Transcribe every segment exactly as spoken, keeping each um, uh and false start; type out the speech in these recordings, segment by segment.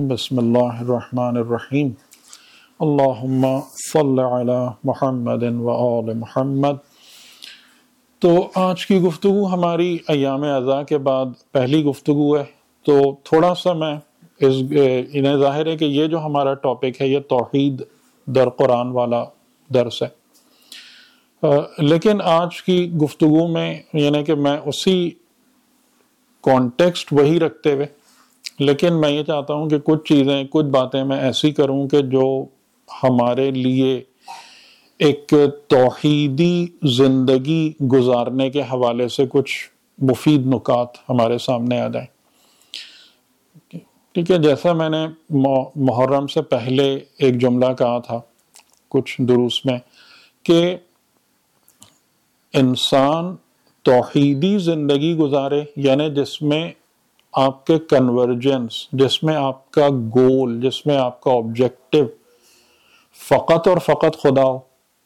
بسم اللہ الرحمن الرحیم اللہم صل علی محمد و آل محمد۔ تو آج کی گفتگو ہماری ایام عزا کے بعد پہلی گفتگو ہے، تو تھوڑا سا میں اس انہیں ظاہر ہے کہ یہ جو ہمارا ٹاپک ہے یہ توحید در قرآن والا درس ہے، لیکن آج کی گفتگو میں یعنی کہ میں اسی کانٹیکسٹ وہی رکھتے ہوئے، لیکن میں یہ چاہتا ہوں کہ کچھ چیزیں کچھ باتیں میں ایسی کروں کہ جو ہمارے لیے ایک توحیدی زندگی گزارنے کے حوالے سے کچھ مفید نکات ہمارے سامنے آ جائیں۔ ٹھیک ہے، جیسا میں نے محرم سے پہلے ایک جملہ کہا تھا کچھ دروس میں کہ انسان توحیدی زندگی گزارے، یعنی جس میں آپ کے کنورجنس، جس میں آپ کا گول، جس میں آپ کا آبجیکٹو فقط اور فقط خدا ہو،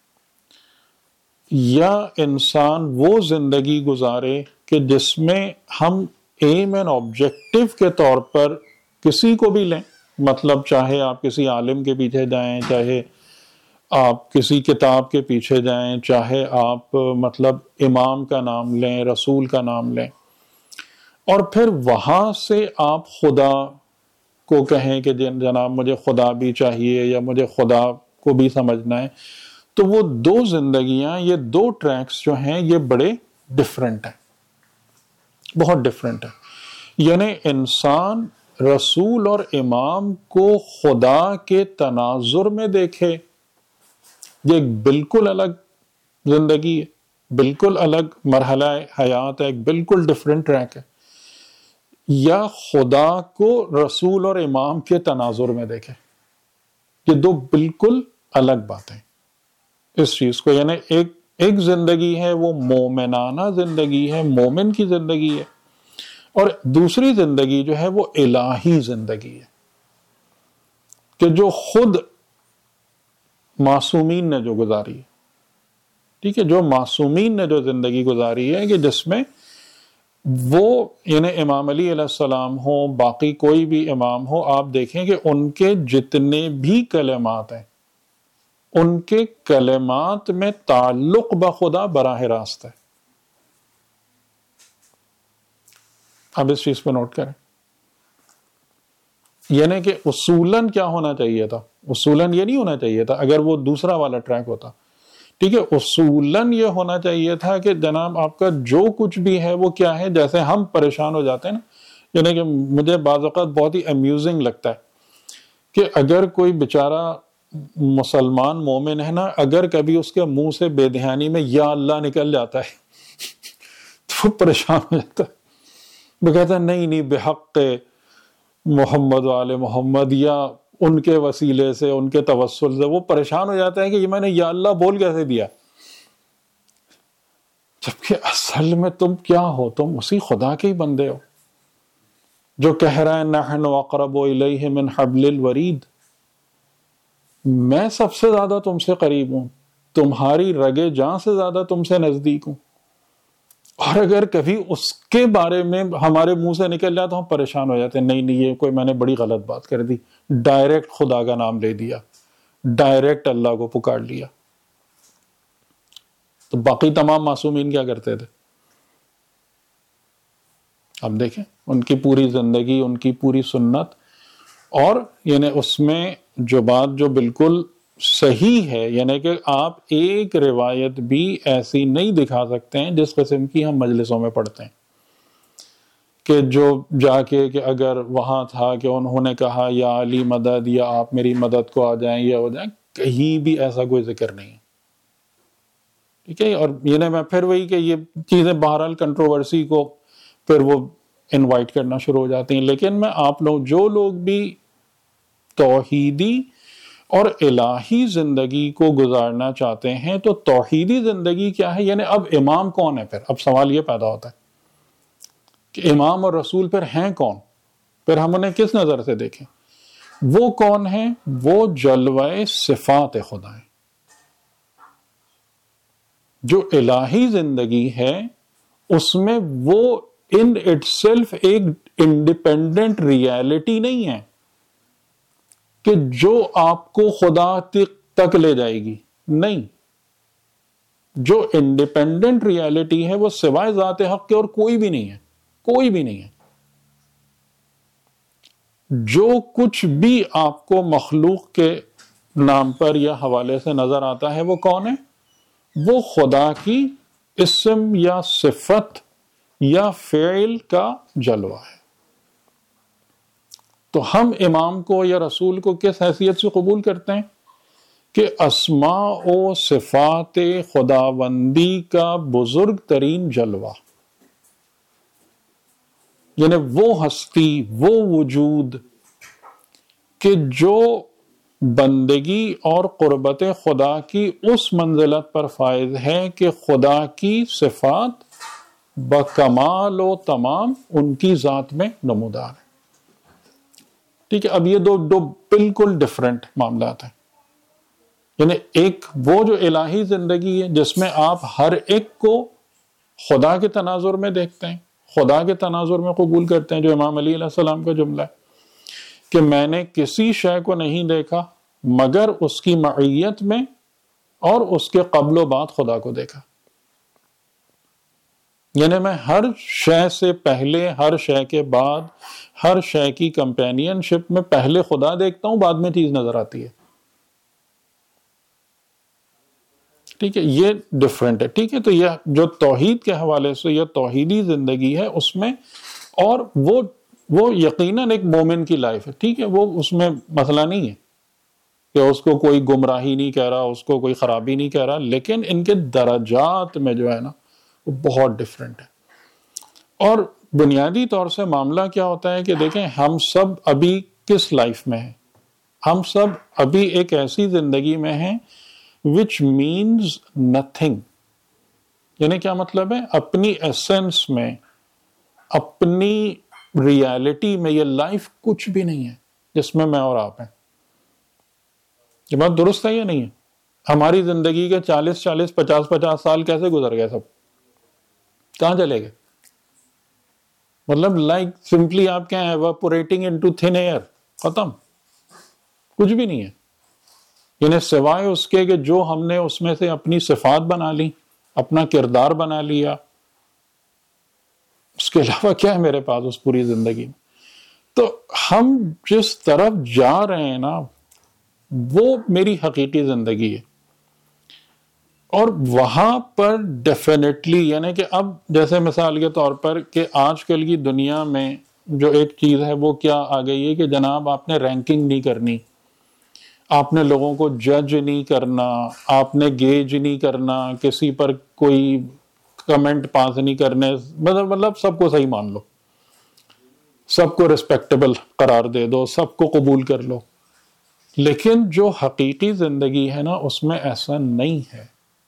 یا انسان وہ زندگی گزارے کہ جس میں ہم ایم اینڈ آبجیکٹو کے طور پر کسی کو بھی لیں، مطلب چاہے آپ کسی عالم کے پیچھے جائیں، چاہے آپ کسی کتاب کے پیچھے جائیں، چاہے آپ مطلب امام کا نام لیں، رسول کا نام لیں، اور پھر وہاں سے آپ خدا کو کہیں کہ جناب مجھے خدا بھی چاہیے یا مجھے خدا کو بھی سمجھنا ہے، تو وہ دو زندگیاں، یہ دو ٹریکس جو ہیں یہ بڑے ڈیفرنٹ ہیں، بہت ڈیفرنٹ ہیں۔ یعنی انسان رسول اور امام کو خدا کے تناظر میں دیکھے، یہ ایک بالکل الگ زندگی ہے، بالکل الگ مرحلہ حیات ہے، ایک بالکل ڈیفرنٹ ٹریک ہے، یا خدا کو رسول اور امام کے تناظر میں دیکھے، یہ دو بالکل الگ باتیں اس چیز کو، یعنی ایک ایک زندگی ہے وہ مومنانہ زندگی ہے، مومن کی زندگی ہے، اور دوسری زندگی جو ہے وہ الہی زندگی ہے کہ جو خود معصومین نے جو گزاری ہے، ٹھیک ہے، جو معصومین نے جو زندگی گزاری ہے کہ جس میں وہ یعنی امام علی علیہ السلام ہو، باقی کوئی بھی امام ہو، آپ دیکھیں کہ ان کے جتنے بھی کلمات ہیں ان کے کلمات میں تعلق بخدا براہ راست ہے۔ اب اس چیز پہ نوٹ کریں، یعنی کہ اصولاً کیا ہونا چاہیے تھا، اصولاً یہ نہیں ہونا چاہیے تھا اگر وہ دوسرا والا ٹریک ہوتا، ٹھیک ہے، اصولاً یہ ہونا چاہیے تھا کہ جناب آپ کا جو کچھ بھی ہے وہ کیا ہے، جیسے ہم پریشان ہو جاتے ہیں نا، یعنی کہ مجھے بعض اوقات بہت ہی امیوزنگ لگتا ہے کہ اگر کوئی بیچارہ مسلمان مومن ہے نا، اگر کبھی اس کے منہ سے بے دھیانی میں یا اللہ نکل جاتا ہے تو وہ پریشان ہو جاتا ہے، وہ کہتا ہے نہیں نہیں بحق محمد وآل محمد یا ان کے وسیلے سے، ان کے توسل سے، وہ پریشان ہو جاتا ہے کہ یہ میں نے یا اللہ بول کیسے دیا، جبکہ اصل میں تم کیا ہو، تم اسی خدا کے ہی بندے ہو جو کہہ رہا ہے نحن اقرب الیہ من حبل الورید، میں سب سے زیادہ تم سے قریب ہوں، تمہاری رگے جاں سے زیادہ تم سے نزدیک ہوں، اور اگر کبھی اس کے بارے میں ہمارے منہ سے نکل جائے تو ہم پریشان ہو جاتے ہیں، نہیں نہیں یہ کوئی میں نے بڑی غلط بات کر دی، ڈائریکٹ خدا کا نام لے دیا، ڈائریکٹ اللہ کو پکار لیا۔ تو باقی تمام معصومین کیا کرتے تھے؟ اب دیکھیں ان کی پوری زندگی، ان کی پوری سنت، اور یعنی اس میں جو بات جو بالکل صحیح ہے، یعنی کہ آپ ایک روایت بھی ایسی نہیں دکھا سکتے ہیں جس قسم کی ہم مجلسوں میں پڑھتے ہیں کہ جو جا کے کہ اگر وہاں تھا کہ انہوں نے کہا یا علی مدد، یا آپ میری مدد کو آ جائیں یا ہو جائیں، کہیں بھی ایسا کوئی ذکر نہیں ہے، ٹھیک ہے۔ اور یعنی میں پھر وہی کہ یہ چیزیں بہرحال کنٹروورسی کو پھر وہ انوائٹ کرنا شروع ہو جاتی ہیں، لیکن میں آپ لوگ جو لوگ بھی توحیدی اور الہی زندگی کو گزارنا چاہتے ہیں، تو توحیدی زندگی کیا ہے، یعنی اب امام کون ہے، پھر اب سوال یہ پیدا ہوتا ہے کہ امام اور رسول پھر ہیں کون، پھر ہم انہیں کس نظر سے دیکھیں، وہ کون ہیں؟ وہ جلوہ صفات خدا ہیں۔ جو الہی زندگی ہے اس میں وہ ان اٹ سیلف ایک انڈیپینڈنٹ ریالٹی نہیں ہے، کہ جو آپ کو خدا تک لے جائے گی، نہیں، جو انڈیپینڈنٹ ریالٹی ہے وہ سوائے ذات حق کے اور کوئی بھی نہیں ہے، کوئی بھی نہیں ہے۔ جو کچھ بھی آپ کو مخلوق کے نام پر یا حوالے سے نظر آتا ہے وہ کون ہے؟ وہ خدا کی اسم یا صفت یا فعل کا جلوہ ہے۔ تو ہم امام کو یا رسول کو کس حیثیت سے قبول کرتے ہیں؟ کہ اسماء و صفات خداوندی کا بزرگ ترین جلوہ، یعنی وہ ہستی، وہ وجود کہ جو بندگی اور قربت خدا کی اس منزلت پر فائز ہے کہ خدا کی صفات بکمال و تمام ان کی ذات میں نمودار ہے۔ ٹھیک ہے، اب یہ دو دو بالکل ڈیفرنٹ معاملات ہیں۔ یعنی ایک وہ جو الہی زندگی ہے جس میں آپ ہر ایک کو خدا کے تناظر میں دیکھتے ہیں، خدا کے تناظر میں قبول کرتے ہیں، جو امام علی علیہ السلام کا جملہ ہے کہ میں نے کسی شے کو نہیں دیکھا مگر اس کی معیت میں اور اس کے قبل و بعد خدا کو دیکھا۔ یعنی میں ہر شے سے پہلے، ہر شے کے بعد، ہر شے کی کمپینین شپ میں پہلے خدا دیکھتا ہوں، بعد میں چیز نظر آتی ہے۔ ٹھیک ہے، یہ ڈیفرنٹ ہے۔ ٹھیک ہے، تو یہ جو توحید کے حوالے سے یہ توحیدی زندگی ہے اس میں، اور وہ وہ یقیناً ایک مومن کی لائف ہے۔ ٹھیک ہے، وہ اس میں مسئلہ نہیں ہے کہ اس کو کوئی گمراہی نہیں کہہ رہا، اس کو کوئی خرابی نہیں کہہ رہا، لیکن ان کے درجات میں جو ہے نا وہ بہت ڈیفرنٹ ہے۔ اور بنیادی طور سے معاملہ کیا ہوتا ہے کہ دیکھیں ہم سب ابھی کس لائف میں ہیں؟ ہم سب ابھی ایک ایسی زندگی میں ہیں which means nothing۔ یعنی کیا مطلب ہے؟ اپنی ایسنس میں، اپنی ریالٹی میں یہ لائف کچھ بھی نہیں ہے جس میں میں اور آپ ہیں۔ یہ بات درست ہے یا نہیں ہے؟ ہماری زندگی کے چالیس چالیس پچاس پچاس سال کیسے گزر گئے؟ سب کہاں چلے گئے؟ مطلب لائک سمپلی آپ کہیں ایواپوریٹنگ انٹو تھن ایئر، ختم، کچھ بھی نہیں ہے۔ یعنی سوائے اس کے کہ جو ہم نے اس میں سے اپنی صفات بنا لی، اپنا کردار بنا لیا، اس کے علاوہ کیا ہے میرے پاس اس پوری زندگی میں؟ تو ہم جس طرف جا رہے ہیں نا وہ میری حقیقی زندگی ہے۔ اور وہاں پر ڈیفینیٹلی، یعنی کہ اب جیسے مثال کے طور پر کہ آج کل کی دنیا میں جو ایک چیز ہے وہ کیا آ گئی ہے کہ جناب آپ نے رینکنگ نہیں کرنی، آپ نے لوگوں کو جج نہیں کرنا، آپ نے گیج نہیں کرنا، کسی پر کوئی کمنٹ پاس نہیں کرنے، مطلب مطلب سب کو صحیح مان لو، سب کو ریسپیکٹیبل قرار دے دو، سب کو قبول کر لو۔ لیکن جو حقیقی زندگی ہے نا اس میں ایسا نہیں ہے۔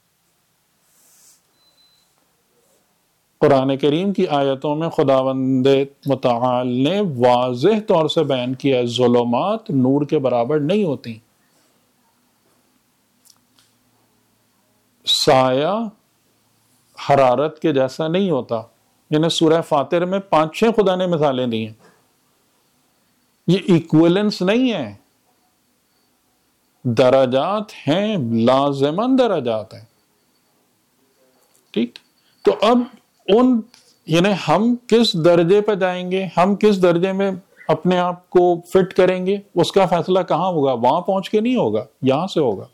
قرآن کریم کی آیتوں میں خداوند متعال نے واضح طور سے بیان کیا ہے ظلمات نور کے برابر نہیں ہوتی، سایہ حرارت کے جیسا نہیں ہوتا۔ یعنی سورہ فاتر میں پانچ چھ خدا نے مثالیں دی ہیں، یہ ایکویلنس نہیں ہے، درجات ہیں، لازماً درجات ہیں۔ ٹھیک، تو اب ان یعنی ہم کس درجے پہ جائیں گے، ہم کس درجے میں اپنے آپ کو فٹ کریں گے، اس کا فیصلہ کہاں ہوگا؟ وہاں پہنچ کے نہیں ہوگا، یہاں سے ہوگا۔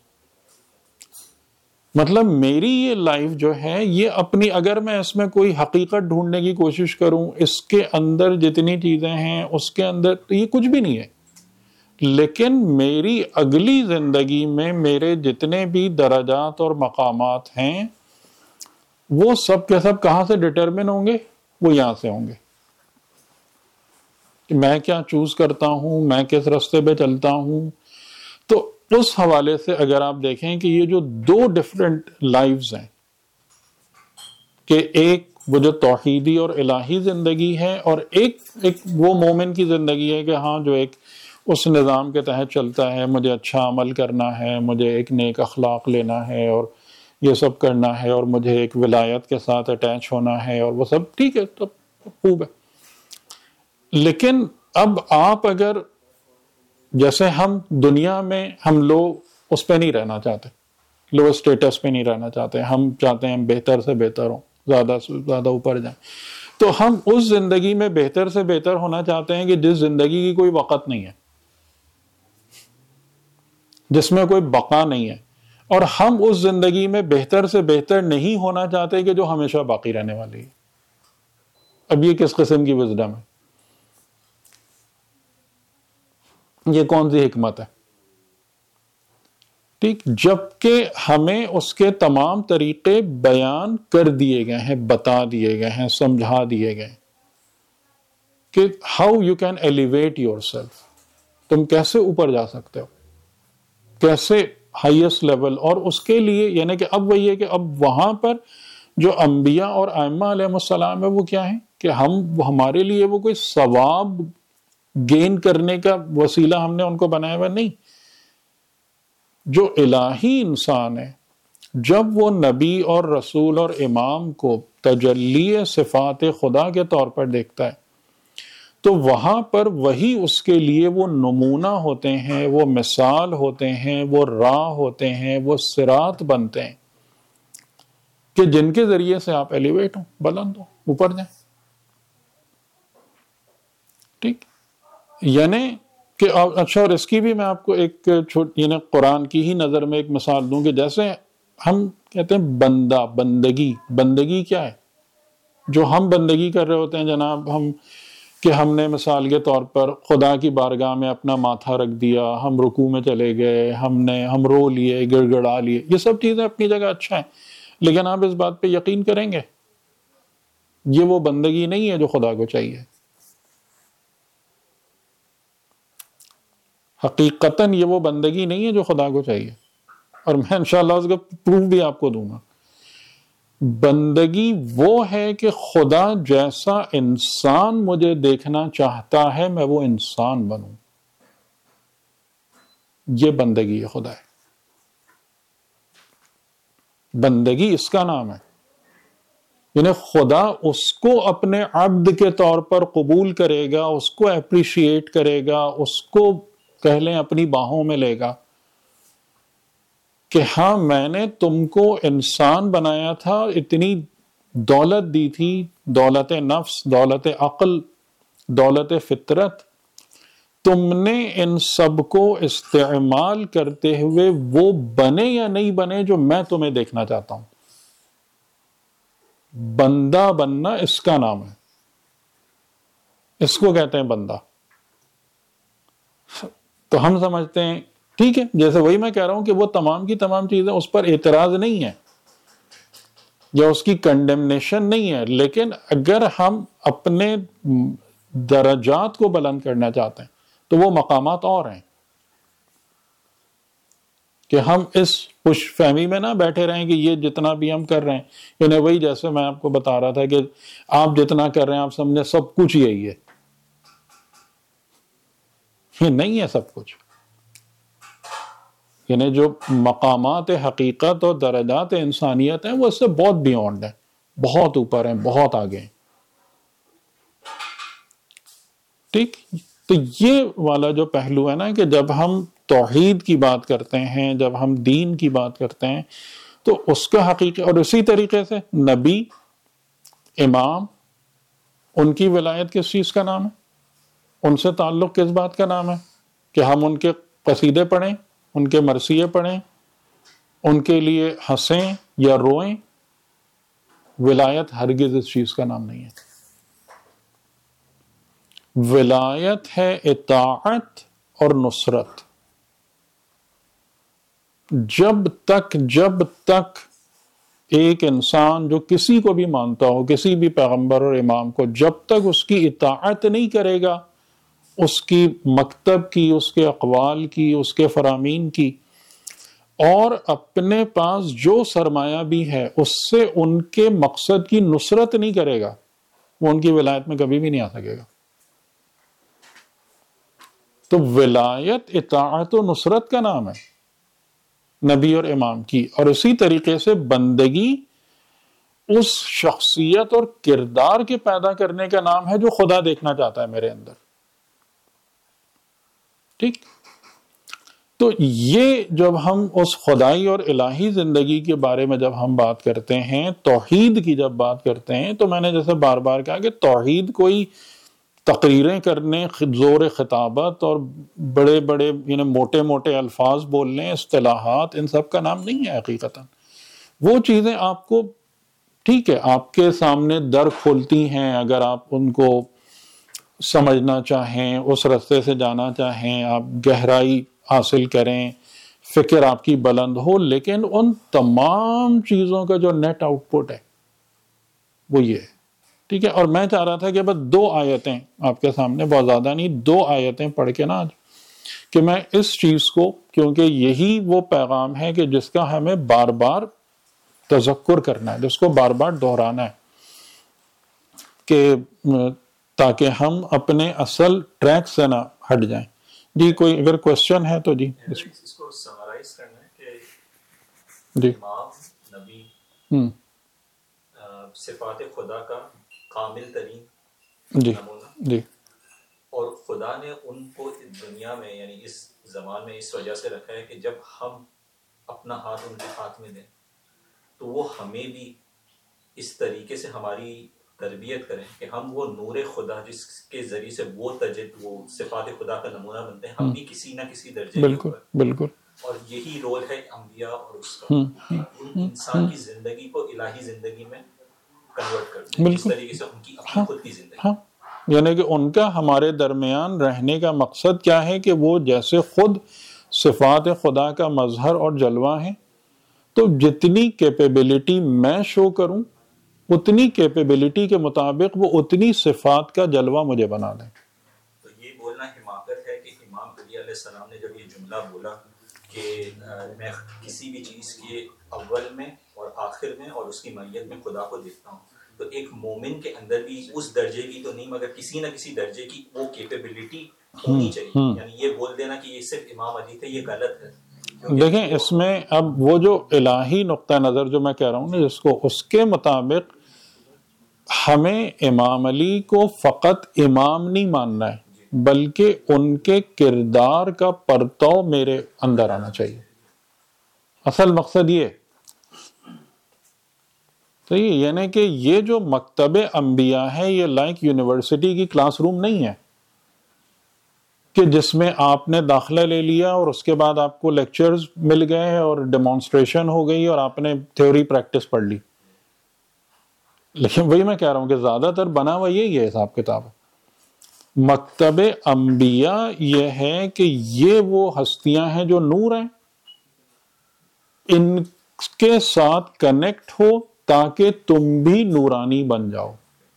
مطلب میری یہ لائف جو ہے یہ اپنی، اگر میں اس میں کوئی حقیقت ڈھونڈنے کی کوشش کروں، اس کے اندر جتنی چیزیں ہیں اس کے اندر تو یہ کچھ بھی نہیں ہے۔ لیکن میری اگلی زندگی میں میرے جتنے بھی درجات اور مقامات ہیں وہ سب کے سب کہاں سے ڈٹرمن ہوں گے؟ وہ یہاں سے ہوں گے کہ میں کیا چوز کرتا ہوں، میں کس راستے پہ چلتا ہوں۔ تو اس حوالے سے اگر آپ دیکھیں کہ یہ جو دو ڈیفرنٹ لائفز ہیں، کہ ایک وہ جو توحیدی اور الہی زندگی ہے، اور ایک ایک وہ مومن کی زندگی ہے کہ ہاں جو ایک اس نظام کے تحت چلتا ہے، مجھے اچھا عمل کرنا ہے، مجھے ایک نیک اخلاق لینا ہے اور یہ سب کرنا ہے، اور مجھے ایک ولایت کے ساتھ اٹیچ ہونا ہے، اور وہ سب ٹھیک ہے، سب خوب ہے۔ لیکن اب آپ اگر جیسے ہم دنیا میں ہم لوگ اس پہ نہیں رہنا چاہتے، لو اسٹیٹس پہ نہیں رہنا چاہتے، ہم چاہتے ہیں ہم بہتر سے بہتر ہوں، زیادہ سے زیادہ اوپر جائیں. تو ہم اس زندگی میں بہتر سے بہتر ہونا چاہتے ہیں کہ جس زندگی کی کوئی وقت نہیں ہے، جس میں کوئی بقا نہیں ہے. اور ہم اس زندگی میں بہتر سے بہتر نہیں ہونا چاہتے کہ جو ہمیشہ باقی رہنے والی ہے. اب یہ کس قسم کی وزڈم ہے؟ یہ کون سی حکمت ہے؟ ٹھیک، جبکہ ہمیں اس کے تمام طریقے بیان کر دیے گئے ہیں، بتا دیے گئے ہیں، سمجھا دیے گئے ہیں کہ how you can elevate yourself, تم کیسے اوپر جا سکتے ہو، کیسے ہائیسٹ لیول. اور اس کے لیے یعنی کہ اب وہی ہے کہ اب وہاں پر جو انبیاء اور ائمہ علیہ السلام ہے وہ کیا ہیں کہ ہم ہمارے لیے وہ کوئی ثواب گین کرنے کا وسیلہ ہم نے ان کو بنایا ہوا نہیں. جو الہی انسان ہے جب وہ نبی اور رسول اور امام کو تجلی صفات خدا کے طور پر دیکھتا ہے تو وہاں پر وہی اس کے لیے وہ نمونہ ہوتے ہیں، وہ مثال ہوتے ہیں، وہ راہ ہوتے ہیں، وہ صراط بنتے ہیں کہ جن کے ذریعے سے آپ ایلیویٹ ہوں، بلند ہوں، اوپر جائیں. ٹھیک، یعنی کہ اچھا. اور اس کی بھی میں آپ کو ایک چھوٹ یعنی قرآن کی ہی نظر میں ایک مثال دوں کہ جیسے ہم کہتے ہیں بندہ، بندگی. بندگی کیا ہے؟ جو ہم بندگی کر رہے ہوتے ہیں جناب، ہم کہ ہم نے مثال کے طور پر خدا کی بارگاہ میں اپنا ماتھا رکھ دیا، ہم رکوع میں چلے گئے، ہم نے ہم رو لیے، گڑ گڑا لیے. یہ سب چیزیں اپنی جگہ اچھا ہیں، لیکن آپ اس بات پہ یقین کریں گے یہ وہ بندگی نہیں ہے جو خدا کو چاہیے. حقیقتاً یہ وہ بندگی نہیں ہے جو خدا کو چاہیے. اور میں انشاءاللہ اس کا پروف بھی آپ کو دوں گا. بندگی وہ ہے کہ خدا جیسا انسان مجھے دیکھنا چاہتا ہے میں وہ انسان بنوں. یہ بندگی ہے خدا ہے. بندگی اس کا نام ہے. یعنی خدا اس کو اپنے عبد کے طور پر قبول کرے گا، اس کو اپریشیٹ کرے گا، اس کو کہہ لیں اپنی باہوں میں لے گا کہ ہاں میں نے تم کو انسان بنایا تھا، اتنی دولت دی تھی، دولت نفس، دولت عقل، دولت فطرت، تم نے ان سب کو استعمال کرتے ہوئے وہ بنے یا نہیں بنے جو میں تمہیں دیکھنا چاہتا ہوں. بندہ بننا اس کا نام ہے، اس کو کہتے ہیں بندہ. تو ہم سمجھتے ہیں ٹھیک ہے، جیسے وہی میں کہہ رہا ہوں کہ وہ تمام کی تمام چیزیں اس پر اعتراض نہیں ہے یا اس کی کنڈیمنیشن نہیں ہے، لیکن اگر ہم اپنے درجات کو بلند کرنا چاہتے ہیں تو وہ مقامات اور ہیں کہ ہم اس خوش فہمی میں نہ بیٹھے رہیں کہ یہ جتنا بھی ہم کر رہے ہیں یعنی وہی جیسے میں آپ کو بتا رہا تھا کہ آپ جتنا کر رہے ہیں آپ سمجھیں سب کچھ یہی ہے. یہ نہیں ہے سب کچھ. یعنی جو مقامات حقیقت اور درجات انسانیت ہیں وہ اس سے بہت بیونڈ ہیں، بہت اوپر ہیں، بہت آگے ہیں. ٹھیک، تو یہ والا جو پہلو ہے نا کہ جب ہم توحید کی بات کرتے ہیں، جب ہم دین کی بات کرتے ہیں تو اس کا حقیقت. اور اسی طریقے سے نبی، امام، ان کی ولایت کس چیز کا نام ہے؟ ان سے تعلق کس بات کا نام ہے کہ ہم ان کے قصیدے پڑھیں، ان کے مرثیے پڑھیں، ان کے لیے ہنسیں یا روئیں؟ ولایت ہرگز اس چیز کا نام نہیں ہے. ولایت ہے اطاعت اور نصرت. جب تک جب تک ایک انسان جو کسی کو بھی مانتا ہو، کسی بھی پیغمبر اور امام کو، جب تک اس کی اطاعت نہیں کرے گا، اس کی مکتب کی، اس کے اقوال کی، اس کے فرامین کی، اور اپنے پاس جو سرمایہ بھی ہے اس سے ان کے مقصد کی نصرت نہیں کرے گا، وہ ان کی ولایت میں کبھی بھی نہیں آ سکے گا. تو ولایت اطاعت و نصرت کا نام ہے نبی اور امام کی. اور اسی طریقے سے بندگی اس شخصیت اور کردار کے پیدا کرنے کا نام ہے جو خدا دیکھنا چاہتا ہے میرے اندر. ٹھیک، تو یہ جب ہم اس خدائی اور الہی زندگی کے بارے میں جب ہم بات کرتے ہیں، توحید کی جب بات کرتے ہیں، تو میں نے جیسے بار بار کہا کہ توحید کوئی تقریریں کرنے، زور خطابت اور بڑے بڑے یعنی موٹے موٹے الفاظ بولنے، اصطلاحات، ان سب کا نام نہیں ہے حقیقتاً۔ وہ چیزیں آپ کو ٹھیک ہے آپ کے سامنے در کھولتی ہیں، اگر آپ ان کو سمجھنا چاہیں، اس رستے سے جانا چاہیں، آپ گہرائی حاصل کریں، فکر آپ کی بلند ہو، لیکن ان تمام چیزوں کا جو نیٹ آؤٹ پٹ ہے وہ یہ ہے، ٹھیک ہے۔ اور میں چاہ رہا تھا کہ بس دو آیتیں آپ کے سامنے، بہت زیادہ نہیں، دو آیتیں پڑھ کے نا آج کہ میں اس چیز کو، کیونکہ یہی وہ پیغام ہے کہ جس کا ہمیں بار بار تذکر کرنا ہے، جس کو بار بار دہرانا ہے، کہ تاکہ ہم اپنے اصل ٹریک سے نہ ہٹ جائیں۔ جی کوئی اگر کوشچن ہے تو جی اس کو سمرائز کرنا ہے کہ جی امام نبی ہم صفات خدا کا کامل ترین جی نمونہ، جی اور خدا نے ان کو دنیا میں یعنی اس زمان میں اس وجہ سے رکھا ہے کہ جب ہم اپنا ہاتھ ان کے ہاتھ میں دیں تو وہ ہمیں بھی اس طریقے سے ہماری تربیت کریں کہ ہم وہ نور خدا جس کے ذریعے سے وہ تجد وہ صفات خدا کا نمونہ بنتے ہیں، ہم بھی کسی نہ کسی درجے کے بالکل اوپر، بالکل اور یہی رول ہے انبیاء اور اس کا ہم کہ ان انسان کی زندگی کو الہی زندگی میں کنورٹ کر دیں، جس بالکل طریقے سے ان کی اپنی ہاں خود کی زندگی۔ ہاں یعنی کہ ان کا ہمارے درمیان رہنے کا مقصد کیا ہے کہ وہ جیسے خود صفات خدا کا مظہر اور جلوہ ہیں، تو جتنی کیپیبلٹی میں شو کروں اتنی کیپیبلٹی کے مطابق وہ اتنی صفات کا جلوہ مجھے بنا دیں۔ تو یہ بولنا حماقت ہے کہ امام علی علیہ السلام نے جب یہ جملہ بولا کہ میں کسی بھی چیز کے اول میں اور آخر میں اور اس کی معیت میں خدا کو دیکھتا ہوں، تو ایک مومن کے اندر بھی اس درجے کی تو نہیں مگر کسی نہ کسی درجے کی وہ کیپیبلٹی ہونی چاہیے۔ یعنی یہ بول دینا کہ یہ صرف امام علی تھے یہ غلط ہے۔ دیکھیں اس میں اب وہ جو الہی نقطہ نظر جو میں کہہ رہا ہوں نا، جس کو اس کے مطابق ہمیں امام علی کو فقط امام نہیں ماننا ہے، بلکہ ان کے کردار کا پرتو میرے اندر آنا چاہیے۔ اصل مقصد یہ صحیح، یعنی کہ یہ جو مکتب انبیاء ہے یہ لائک یونیورسٹی کی کلاس روم نہیں ہے کہ جس میں آپ نے داخلہ لے لیا اور اس کے بعد آپ کو لیکچرز مل گئے اور ڈیمانسٹریشن ہو گئی اور آپ نے تھیوری پریکٹس پڑھ لی۔ لیکن وہی میں کہہ رہا ہوں کہ زیادہ تر بنا ہوا یہی ہے حساب کتاب۔ مکتب انبیاء یہ ہے کہ یہ وہ ہستیاں ہیں جو نور ہیں، ان کے ساتھ کنیکٹ ہو تاکہ تم بھی نورانی بن جاؤ۔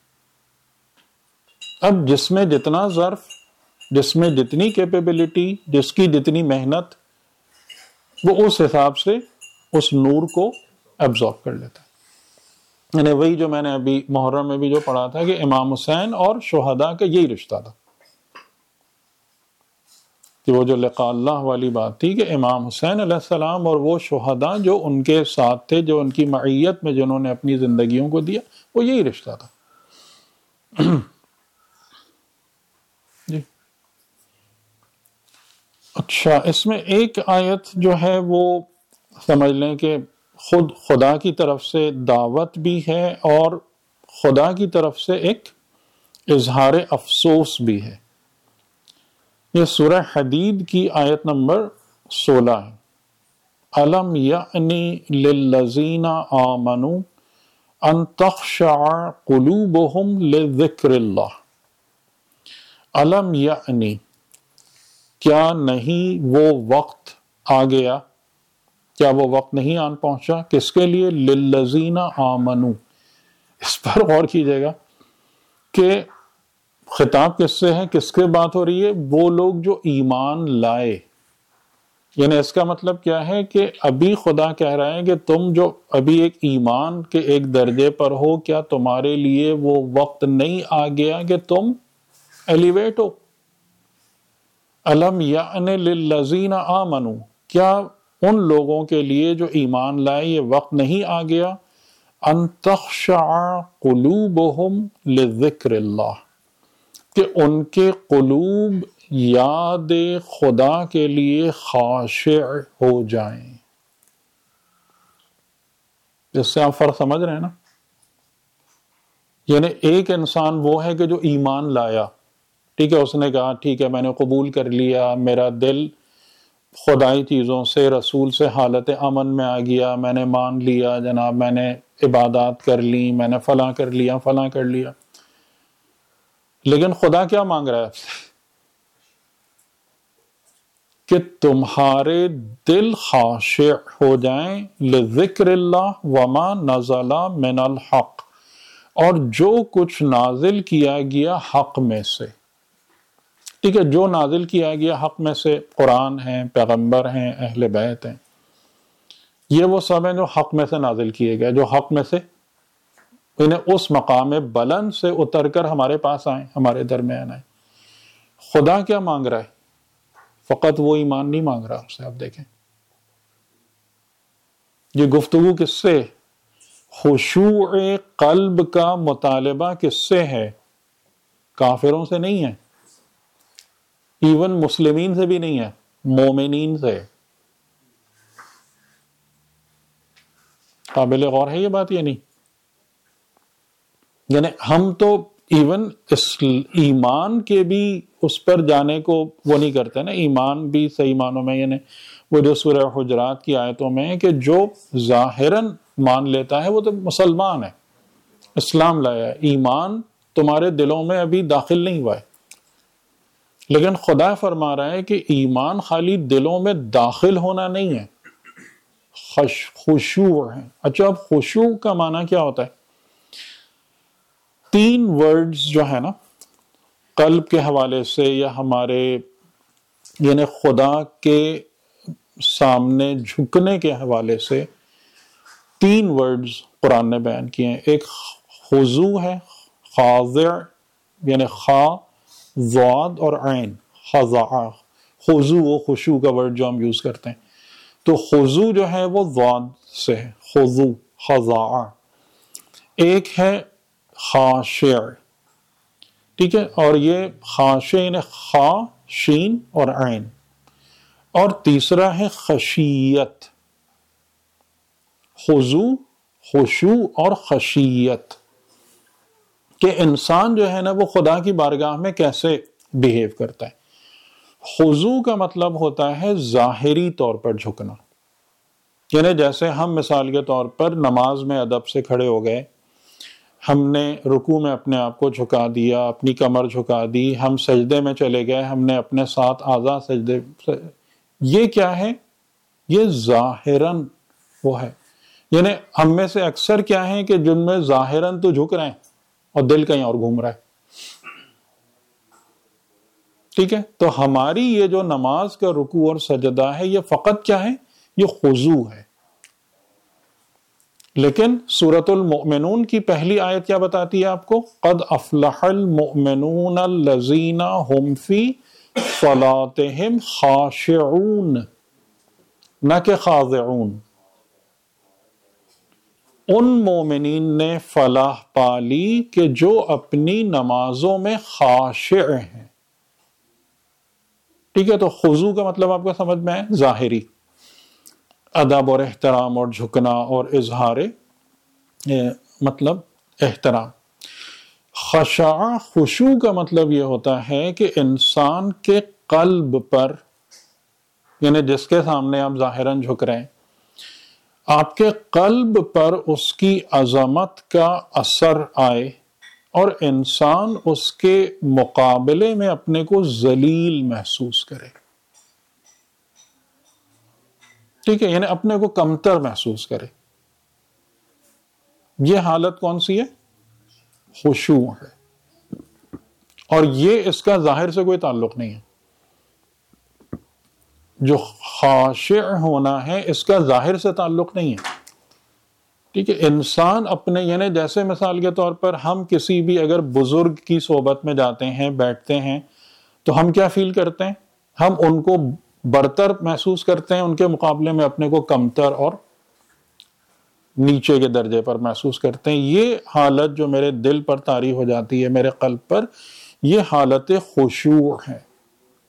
اب جس میں جتنا ظرف، جس میں جتنی کیپیبلٹی، جس کی جتنی محنت، وہ اس حساب سے اس نور کو ایبزارب کر لیتا ہے۔ یعنی وہی جو میں نے ابھی محرم میں بھی جو پڑھا تھا کہ امام حسین اور شہداء کا یہی رشتہ تھا، کہ وہ جو لقاء اللہ والی بات تھی کہ امام حسین علیہ السلام اور وہ شہداء جو ان کے ساتھ تھے، جو ان کی معیت میں جنہوں نے اپنی زندگیوں کو دیا، وہ یہی رشتہ تھا۔ جی اچھا، اس میں ایک آیت جو ہے وہ سمجھ لیں کہ خود خدا کی طرف سے دعوت بھی ہے اور خدا کی طرف سے ایک اظہار افسوس بھی ہے۔ یہ سورہ حدید کی آیت نمبر سولہ ہے۔ أَلَمْ يَأْنِ لِلَّذِينَ آمَنُوا أَن تَخْشَعَ قُلُوبُهُمْ لِذِكْرِ اللَّهِ۔ أَلَمْ يَأْنِ کیا نہیں وہ وقت آ گیا، کیا وہ وقت نہیں آن پہنچا، کس کے لیے؟ لِلَّذِينَ آمَنُوا۔ اس پر غور کیجئے گا کہ خطاب کس سے ہے، کس کے بات ہو رہی ہے؟ وہ لوگ جو ایمان لائے۔ یعنی اس کا مطلب کیا ہے کہ ابھی خدا کہہ رہا ہے کہ تم جو ابھی ایک ایمان کے ایک درجے پر ہو، کیا تمہارے لیے وہ وقت نہیں آ گیا کہ تم ایلیویٹ ہو؟ أَلَمْ يَأْنِ لِلَّذِينَ آمَنُوا، کیا ان لوگوں کے لیے جو ایمان لائے یہ وقت نہیں آ گیا؟ أَن تَخْشَعَ قُلُوبُهُمْ لِذِكْرِ اللَّهِ، کہ ان کے قلوب یاد خدا کے لیے خاشع ہو جائیں. جس سے آپ فرق سمجھ رہے ہیں نا. یعنی ایک انسان وہ ہے کہ جو ایمان لایا، ٹھیک ہے، اس نے کہا ٹھیک ہے میں نے قبول کر لیا، میرا دل خدائی چیزوں سے، رسول سے حالت امن میں آ گیا، میں نے مان لیا جناب، میں نے عبادات کر لی، میں نے فلاں کر لیا فلاں کر لیا. لیکن خدا کیا مانگ رہا ہے آپ سے؟ کہ تمہارے دل خاشع ہو جائیں لذکر اللہ وما نزل من الحق، اور جو کچھ نازل کیا گیا حق میں سے. ٹھیک ہے، جو نازل کیا گیا حق میں سے قرآن ہیں، پیغمبر ہیں، اہل بیت ہیں، یہ وہ سب ہیں جو حق میں سے نازل کیے گئے، جو حق میں سے انہیں اس مقام بلند سے اتر کر ہمارے پاس آئیں، ہمارے درمیان آئیں. خدا کیا مانگ رہا ہے؟ فقط وہ ایمان نہیں مانگ رہا آپ سے. آپ دیکھیں یہ گفتگو کس سے؟ خشوع قلب کا مطالبہ کس سے ہے؟ کافروں سے نہیں ہے، ایون مسلمین سے بھی نہیں ہے، مومنین سے. قابل غور ہے یہ بات یا نہیں؟ یعنی ہم تو ایون اس ایمان کے بھی اس پر جانے کو وہ نہیں کرتے نا. ایمان بھی صحیح معنوں میں، یعنی وہ جو سورہ حجرات کی آیتوں میں ہے کہ جو ظاہراً مان لیتا ہے وہ تو مسلمان ہے، اسلام لایا ہے، ایمان تمہارے دلوں میں ابھی داخل نہیں ہوا ہے. لیکن خدا فرما رہا ہے کہ ایمان خالی دلوں میں داخل ہونا نہیں ہے، خشوع ہے. اچھا اب خشوع کا معنی کیا ہوتا ہے؟ تین ورڈز جو ہے نا قلب کے حوالے سے یا ہمارے یعنی خدا کے سامنے جھکنے کے حوالے سے تین ورڈز قرآن نے بیان کیے ہیں. ایک خضوع ہے، خاضع یعنی خا، ضاد اور عین، خضع. خضوع و خشوع کا ورڈ جو ہم یوز کرتے ہیں، تو خضوع جو ہے وہ ضاد سے ہے، خضوع خضع. ایک ہے خاشع، ٹھیک ہے، اور یہ خاشع یعنی خا، شین اور عین. اور تیسرا ہے خشیت، خضوع، خشوع اور خشیت، کہ انسان جو ہے نا وہ خدا کی بارگاہ میں کیسے بیہیو کرتا ہے. خضوع کا مطلب ہوتا ہے ظاہری طور پر جھکنا، یعنی جیسے ہم مثال کے طور پر نماز میں ادب سے کھڑے ہو گئے، ہم نے رکوع میں اپنے آپ کو جھکا دیا، اپنی کمر جھکا دی، ہم سجدے میں چلے گئے، ہم نے اپنے ساتھ اعضاء سجدے. یہ کیا ہے؟ یہ ظاہراً وہ ہے. یعنی ہم میں سے اکثر کیا ہیں کہ جن میں ظاہراً تو جھک رہے ہیں اور دل کہیں اور گھوم رہا ہے. ٹھیک ہے، تو ہماری یہ جو نماز کا رکوع اور سجدہ ہے یہ فقط کیا ہے؟ یہ خضوع ہے. لیکن سورۃ المؤمنون کی پہلی آیت کیا بتاتی ہے آپ کو؟ قد افلح المؤمنون الذین هم فی صلاتهم خاشعون، نہ کہ خاضعون. ان مومنین نے فلاح پالی کہ جو اپنی نمازوں میں خاشع ہیں. ٹھیک ہے، تو خضوع کا مطلب آپ کو سمجھ میں ہے ظاہری ادب اور احترام اور جھکنا اور اظہار مطلب احترام. خشع، خشوع کا مطلب یہ ہوتا ہے کہ انسان کے قلب پر، یعنی جس کے سامنے آپ ظاہراً جھک رہے ہیں، آپ کے قلب پر اس کی عظمت کا اثر آئے اور انسان اس کے مقابلے میں اپنے کو ذلیل محسوس کرے. ٹھیک ہے، یعنی اپنے کو کمتر محسوس کرے. یہ حالت کون سی ہے؟ خشوع ہے. اور یہ اس کا ظاہر سے کوئی تعلق نہیں ہے. جو خاشع ہونا ہے اس کا ظاہر سے تعلق نہیں ہے. ٹھیک ہے، انسان اپنے یعنی جیسے مثال کے طور پر ہم کسی بھی اگر بزرگ کی صحبت میں جاتے ہیں، بیٹھتے ہیں، تو ہم کیا فیل کرتے ہیں؟ ہم ان کو برتر محسوس کرتے ہیں، ان کے مقابلے میں اپنے کو کمتر اور نیچے کے درجے پر محسوس کرتے ہیں. یہ حالت جو میرے دل پر طاری ہو جاتی ہے، میرے قلب پر، یہ حالت خشوع ہے.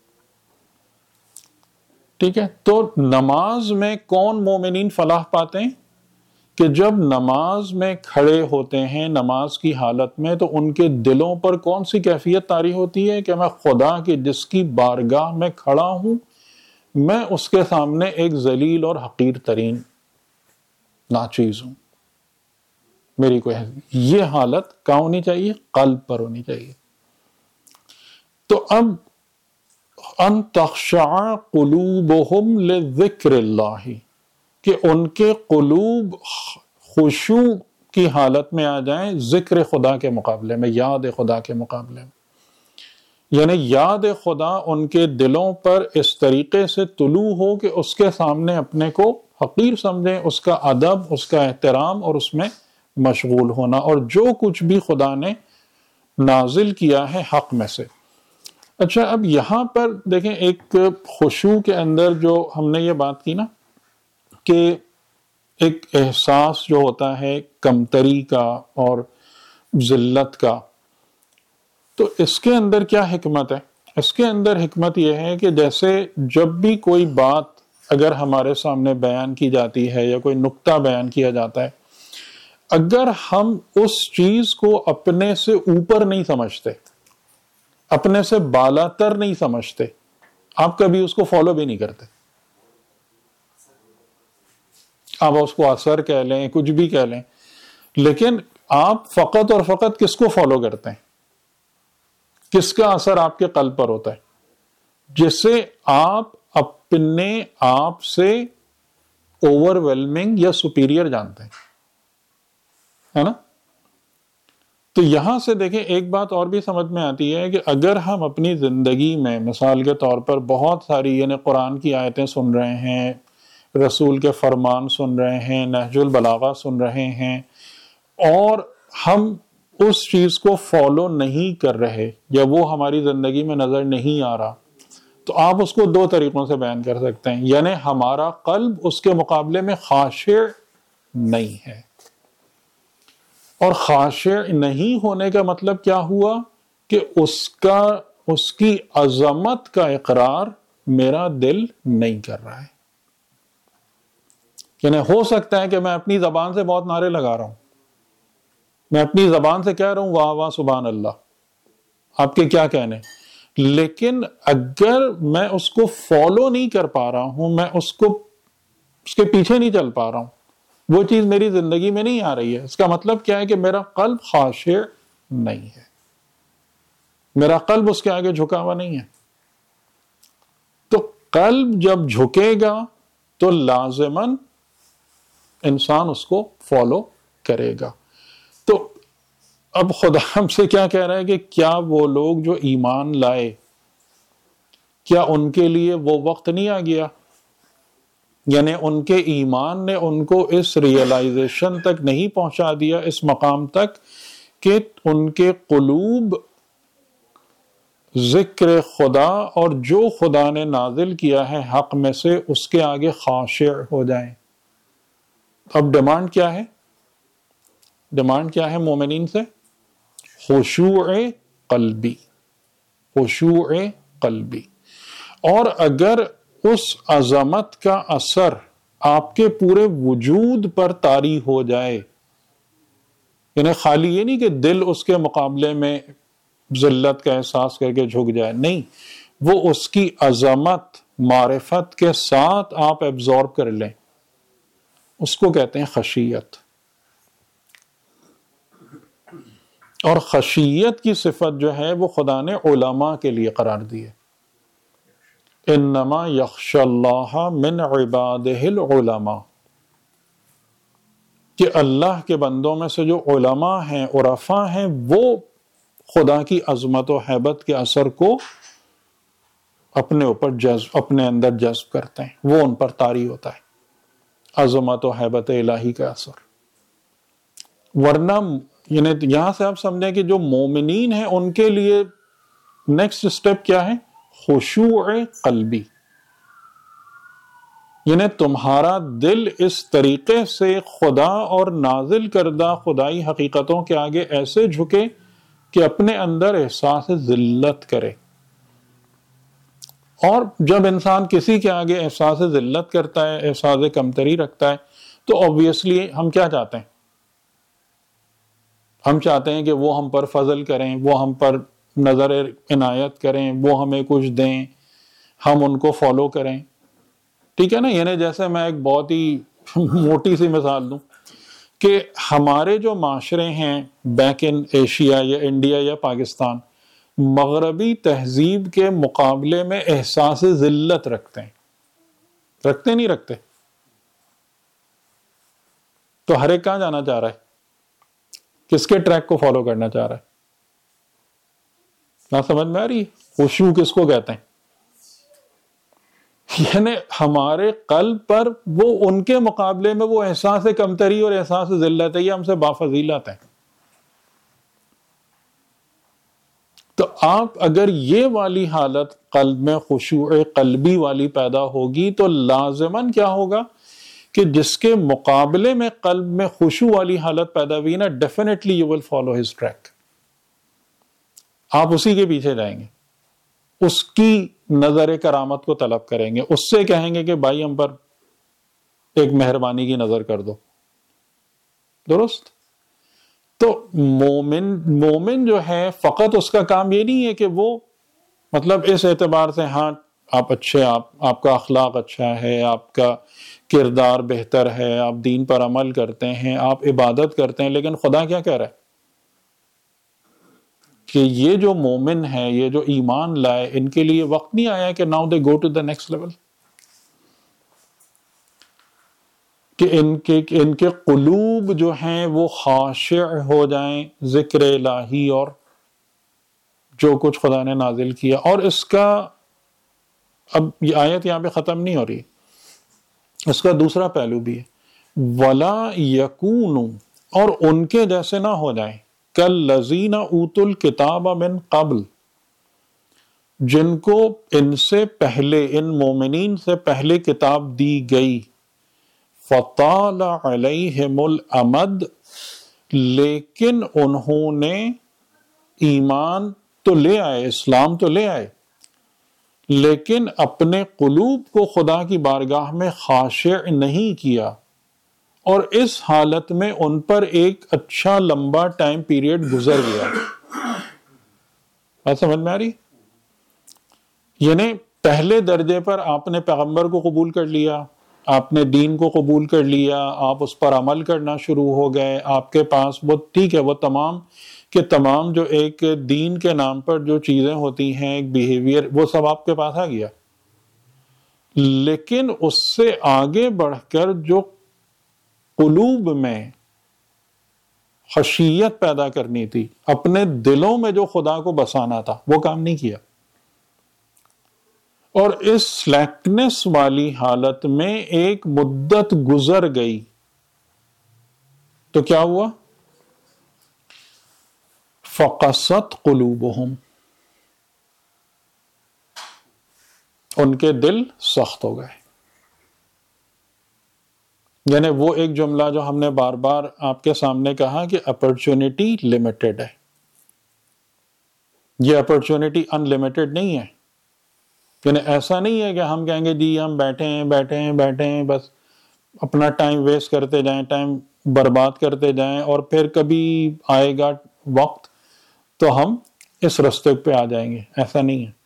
ٹھیک ہے. تو نماز میں کون مومنین فلاح پاتے ہیں؟ کہ جب نماز میں کھڑے ہوتے ہیں نماز کی حالت میں تو ان کے دلوں پر کون سی کیفیت طاری ہوتی ہے کہ میں خدا کی جس کی بارگاہ میں کھڑا ہوں میں اس کے سامنے ایک ذلیل اور حقیر ترین ناچیز ہوں. میری کوئی یہ حالت کہاں ہونی چاہیے؟ قلب پر ہونی چاہیے. تو اب ان تخشع قلوبہم لذکر اللہ، کہ ان کے قلوب خشوع کی حالت میں آ جائیں ذکر خدا کے مقابلے میں، یاد خدا کے مقابلے میں. یعنی یاد خدا ان کے دلوں پر اس طریقے سے طلوع ہو کہ اس کے سامنے اپنے کو حقیر سمجھیں، اس کا ادب، اس کا احترام اور اس میں مشغول ہونا، اور جو کچھ بھی خدا نے نازل کیا ہے حق میں سے. اچھا، اب یہاں پر دیکھیں ایک خشوع کے اندر جو ہم نے یہ بات کی نا کہ ایک احساس جو ہوتا ہے کمتری کا اور ذلت کا، تو اس کے اندر کیا حکمت ہے؟ اس کے اندر حکمت یہ ہے کہ جیسے جب بھی کوئی بات اگر ہمارے سامنے بیان کی جاتی ہے یا کوئی نکتہ بیان کیا جاتا ہے، اگر ہم اس چیز کو اپنے سے اوپر نہیں سمجھتے، اپنے سے بالا تر نہیں سمجھتے، آپ کبھی اس کو فالو بھی نہیں کرتے. آپ اس کو اثر کہہ لیں، کچھ بھی کہہ لیں، لیکن آپ فقط اور فقط کس کو فالو کرتے ہیں؟ کس کا اثر آپ کے قلب پر ہوتا ہے؟ جسے آپ اپنے آپ سے اوور ویلمنگ یا سپیریئر جانتے ہیں، ہے نا؟ تو یہاں سے دیکھیں ایک بات اور بھی سمجھ میں آتی ہے کہ اگر ہم اپنی زندگی میں مثال کے طور پر بہت ساری یعنی قرآن کی آیتیں سن رہے ہیں، رسول کے فرمان سن رہے ہیں، نہج البلاغہ سن رہے ہیں، اور ہم اس چیز کو فالو نہیں کر رہے یا وہ ہماری زندگی میں نظر نہیں آ رہا، تو آپ اس کو دو طریقوں سے بیان کر سکتے ہیں. یعنی ہمارا قلب اس کے مقابلے میں خاشع نہیں ہے، اور خاشع نہیں ہونے کا مطلب کیا ہوا کہ اس کا اس کی عظمت کا اقرار میرا دل نہیں کر رہا ہے. یعنی ہو سکتا ہے کہ میں اپنی زبان سے بہت نعرے لگا رہا ہوں، میں اپنی زبان سے کہہ رہا ہوں واہ واہ سبحان اللہ، آپ کے کیا کہنے، لیکن اگر میں اس کو فالو نہیں کر پا رہا ہوں، میں اس کو اس کے پیچھے نہیں چل پا رہا ہوں، وہ چیز میری زندگی میں نہیں آ رہی ہے، اس کا مطلب کیا ہے کہ میرا قلب خاشع نہیں ہے، میرا قلب اس کے آگے جھکا ہوا نہیں ہے. تو قلب جب جھکے گا تو لازماً انسان اس کو فالو کرے گا. تو اب خدا ہم سے کیا کہہ رہا ہے کہ کیا وہ لوگ جو ایمان لائے، کیا ان کے لیے وہ وقت نہیں آ گیا؟ یعنی ان کے ایمان نے ان کو اس ریئلائزیشن تک نہیں پہنچا دیا، اس مقام تک کہ ان کے قلوب ذکر خدا اور جو خدا نے نازل کیا ہے حق میں سے اس کے آگے خاشع ہو جائیں. اب ڈیمانڈ کیا ہے؟ ڈیمانڈ کیا ہے مومنین سے؟ خشوع قلبی، خشوع قلبی. اور اگر اس عظمت کا اثر آپ کے پورے وجود پر طاری ہو جائے، یعنی خالی یہ نہیں کہ دل اس کے مقابلے میں ذلت کا احساس کر کے جھک جائے، نہیں، وہ اس کی عظمت معرفت کے ساتھ آپ ایبزارب کر لیں، اس کو کہتے ہیں خشیت. اور خشیت کی صفت جو ہے وہ خدا نے علماء کے لیے قرار دی ہے. انما یخشی اللہ من عبادہ العلماء، کہ اللہ کے بندوں میں سے جو علماء ہیں، عرفاء ہیں، وہ خدا کی عظمت و ہیبت کے اثر کو اپنے اوپر جذب اپنے اندر جذب کرتے ہیں، وہ ان پر طاری ہوتا ہے عظمت و ہیبت الہی کا اثر. ورنہ یعنی یہاں سے آپ سمجھیں کہ جو مومنین ہیں ان کے لیے نیکسٹ سٹیپ کیا ہے؟ خشوع قلبی. یعنی تمہارا دل اس طریقے سے خدا اور نازل کردہ خدائی حقیقتوں کے آگے ایسے جھکے کہ اپنے اندر احساس ذلت کرے. اور جب انسان کسی کے آگے احساس ذلت کرتا ہے، احساس کمتری رکھتا ہے، تو obviously ہم کیا چاہتے ہیں؟ ہم چاہتے ہیں کہ وہ ہم پر فضل کریں، وہ ہم پر نظر عنایت کریں، وہ ہمیں کچھ دیں، ہم ان کو فالو کریں، ٹھیک ہے نا؟ یعنی جیسے میں ایک بہت ہی موٹی سی مثال دوں کہ ہمارے جو معاشرے ہیں بیک ان ایشیا یا انڈیا یا پاکستان، مغربی تہذیب کے مقابلے میں احساس ذلت رکھتے ہیں، رکھتے نہیں رکھتے؟ تو ہر ایک کہاں جانا چاہ رہا ہے؟ کس کے ٹریک کو فالو کرنا چاہ رہا ہے؟ نہ سمجھ میں آ رہی ہے؟ خشوع کس کو کہتے ہیں؟ یعنی ہمارے قلب پر وہ ان کے مقابلے میں وہ احساس کمتری اور احساس ذلت ہے، یہ ہم سے بافضیلت ہے۔ تو آپ اگر یہ والی حالت قلب میں خشوع قلبی والی پیدا ہوگی تو لازماً کیا ہوگا کہ جس کے مقابلے میں قلب میں خشوع والی حالت پیدا ہوئی نا، definitely you will follow his track, آپ اسی کے پیچھے جائیں گے، اس کی نظر کرامت کو طلب کریں گے، اس سے کہیں گے کہ بھائی ہم پر ایک مہربانی کی نظر کر دو، درست؟ تو مومن مومن جو ہے فقط اس کا کام یہ نہیں ہے کہ وہ مطلب اس اعتبار سے ہاں آپ اچھے، آپ آپ کا اخلاق اچھا ہے، آپ کا کردار بہتر ہے، آپ دین پر عمل کرتے ہیں، آپ عبادت کرتے ہیں، لیکن خدا کیا کہہ رہا ہے کہ یہ جو مومن ہے، یہ جو ایمان لائے، ان کے لیے وقت نہیں آیا کہ now they go to the next level, کہ ان کے ان کے قلوب جو ہیں وہ خاشع ہو جائیں ذکر الہی اور جو کچھ خدا نے نازل کیا۔ اور اس کا اب یہ آیت یہاں پہ ختم نہیں ہو رہی، اس کا دوسرا پہلو بھی ہے، وَلَا يَكُونُوا، اور ان کے جیسے نہ ہو جائیں، كَالَّذِينَ أُوتُوا الْكِتَابَ مِن قبل، جن کو ان سے پہلے، ان مومنین سے پہلے کتاب دی گئی، فَطَالَ عَلَيْهِمُ الْأَمَدُ، لیکن انہوں نے ایمان تو لے آئے، اسلام تو لے آئے، لیکن اپنے قلوب کو خدا کی بارگاہ میں خاشع نہیں کیا، اور اس حالت میں ان پر ایک اچھا لمبا ٹائم پیریڈ گزر گیا۔ بات سمجھ میں آ رہی؟ یعنی پہلے درجے پر آپ نے پیغمبر کو قبول کر لیا، آپ نے دین کو قبول کر لیا، آپ اس پر عمل کرنا شروع ہو گئے، آپ کے پاس وہ ٹھیک ہے، وہ تمام کہ تمام جو ایک دین کے نام پر جو چیزیں ہوتی ہیں، ایک بیہیویئر، وہ سب آپ کے پاس آ گیا، لیکن اس سے آگے بڑھ کر جو قلوب میں خشیت پیدا کرنی تھی، اپنے دلوں میں جو خدا کو بسانا تھا، وہ کام نہیں کیا، اور اس سلیکنس والی حالت میں ایک مدت گزر گئی تو کیا ہوا؟ فقست قلوبہم، ان کے دل سخت ہو گئے۔ یعنی وہ ایک جملہ جو ہم نے بار بار آپ کے سامنے کہا کہ اپرچونٹی لمیٹڈ ہے، یہ اپرچونٹی ان لمیٹڈ نہیں ہے، یعنی ایسا نہیں ہے کہ ہم کہیں گے جی ہم بیٹھے ہیں بیٹھے ہیں بیٹھے ہیں بس اپنا ٹائم ویسٹ کرتے جائیں، ٹائم برباد کرتے جائیں، اور پھر کبھی آئے گا وقت تو ہم اس رستے پہ آ جائیں گے، ایسا نہیں ہے،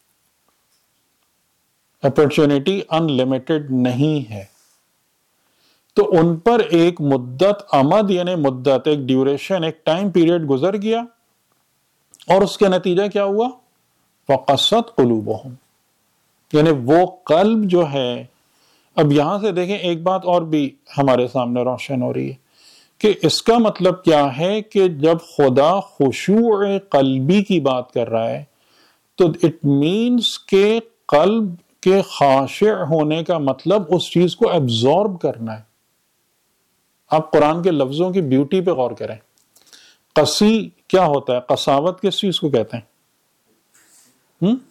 اپرچونٹی ان لمیٹڈ نہیں ہے۔ تو ان پر ایک مدت امد، یعنی مدت، ایک ڈیوریشن، ایک ٹائم پیریڈ گزر گیا، اور اس کا نتیجہ کیا ہوا؟ فقست قلوبہم، یعنی وہ قلب جو ہے، اب یہاں سے دیکھیں ایک بات اور بھی ہمارے سامنے روشن ہو رہی ہے کہ اس کا مطلب کیا ہے کہ جب خدا خشوع قلبی کی بات کر رہا ہے تو اٹ مینس کہ قلب کے خاشع ہونے کا مطلب اس چیز کو ایبزارب کرنا ہے۔ آپ قرآن کے لفظوں کی بیوٹی پہ غور کریں، قسی کیا ہوتا ہے؟ قساوت کس چیز کو کہتے ہیں؟ ہم؟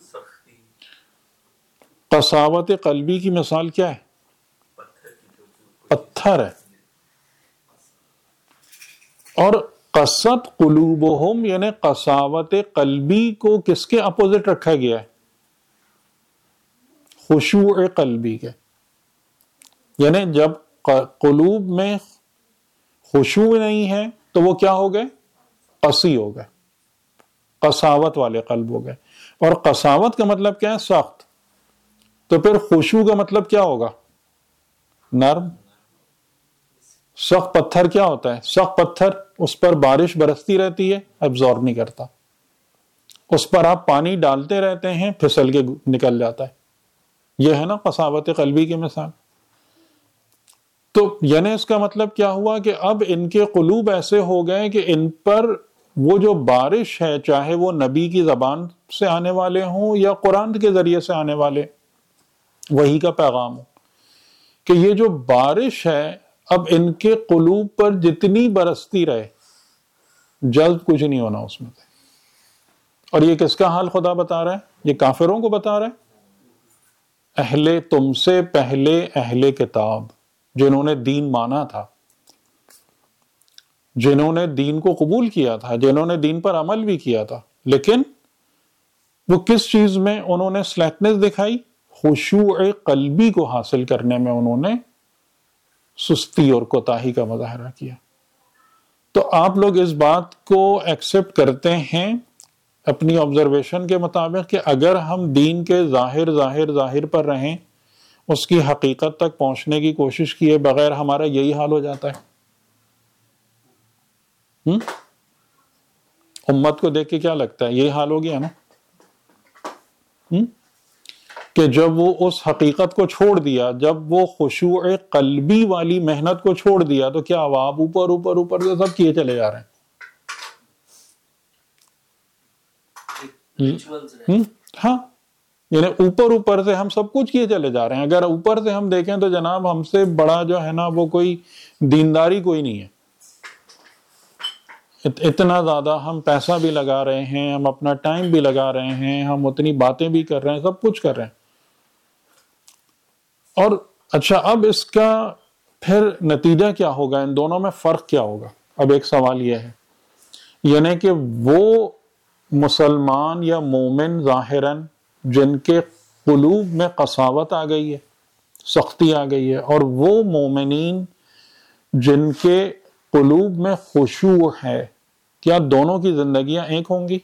قساوت قلبی کی مثال کیا ہے؟ پتھر ہے۔ اور قست قلوبہم یعنی قساوت قلبی کو کس کے اپوزٹ رکھا گیا ہے؟ خشوع قلبی کے، یعنی جب قلوب میں خشوع نہیں ہے تو وہ کیا ہو گئے؟ قسی ہو گئے، قساوت والے قلب ہو گئے. اور قساوت کا مطلب کیا ہے؟ سخت. تو پھر خشوع کا مطلب کیا ہوگا؟ نرم. سخت پتھر کیا ہوتا ہے؟ سخت پتھر اس پر بارش برستی رہتی ہے، ابزارب نہیں کرتا. اس پر آپ پانی ڈالتے رہتے ہیں، پھسل کے نکل جاتا ہے. یہ ہے نا قساوت قلبی کی مثال. تو یعنی اس کا مطلب کیا ہوا کہ اب ان کے قلوب ایسے ہو گئے کہ ان پر وہ جو بارش ہے، چاہے وہ نبی کی زبان سے آنے والے ہوں یا قرآن کے ذریعے سے آنے والے وہی کا پیغام ہو، کہ یہ جو بارش ہے اب ان کے قلوب پر جتنی برستی رہے جلد کچھ نہیں ہونا اس میں سے. اور یہ کس کا حال خدا بتا رہا ہے؟ یہ کافروں کو بتا رہا ہے. اہل تم سے پہلے اہل کتاب جنہوں نے دین مانا تھا، جنہوں نے دین کو قبول کیا تھا، جنہوں نے دین پر عمل بھی کیا تھا، لیکن وہ کس چیز میں انہوں نے سلیکٹنس دکھائی؟ خشوع قلبی کو حاصل کرنے میں انہوں نے سستی اور کوتاہی کا مظاہرہ کیا. تو آپ لوگ اس بات کو ایکسپٹ کرتے ہیں اپنی آبزرویشن کے مطابق کہ اگر ہم دین کے ظاہر ظاہر ظاہر پر رہیں، اس کی حقیقت تک پہنچنے کی کوشش کیے بغیر ہمارا یہی حال ہو جاتا ہے. ہم؟ امت کو دیکھ کے کیا لگتا ہے؟ یہی حال ہو گیا نا. ہم؟ کہ جب وہ اس حقیقت کو چھوڑ دیا، جب وہ خشوع قلبی والی محنت کو چھوڑ دیا، تو کیا ہوا؟ آپ اوپر اوپر اوپر سے سب کیے چلے جا رہے ہیں. ہاں، یعنی اوپر اوپر سے ہم سب کچھ کیے چلے جا رہے ہیں. اگر اوپر سے ہم دیکھیں تو جناب ہم سے بڑا جو ہے نا وہ کوئی دینداری کوئی نہیں ہے. اتنا زیادہ ہم پیسہ بھی لگا رہے ہیں، ہم اپنا ٹائم بھی لگا رہے ہیں، ہم اتنی باتیں بھی کر رہے ہیں، سب کچھ کر رہے ہیں. اور اچھا، اب اس کا پھر نتیجہ کیا ہوگا؟ ان دونوں میں فرق کیا ہوگا؟ اب ایک سوال یہ ہے، یعنی کہ وہ مسلمان یا مومن ظاہراً جن کے قلوب میں قساوت آ گئی ہے، سختی آ گئی ہے، اور وہ مومنین جن کے قلوب میں خشوع ہے، کیا دونوں کی زندگیاں ایک ہوں گی؟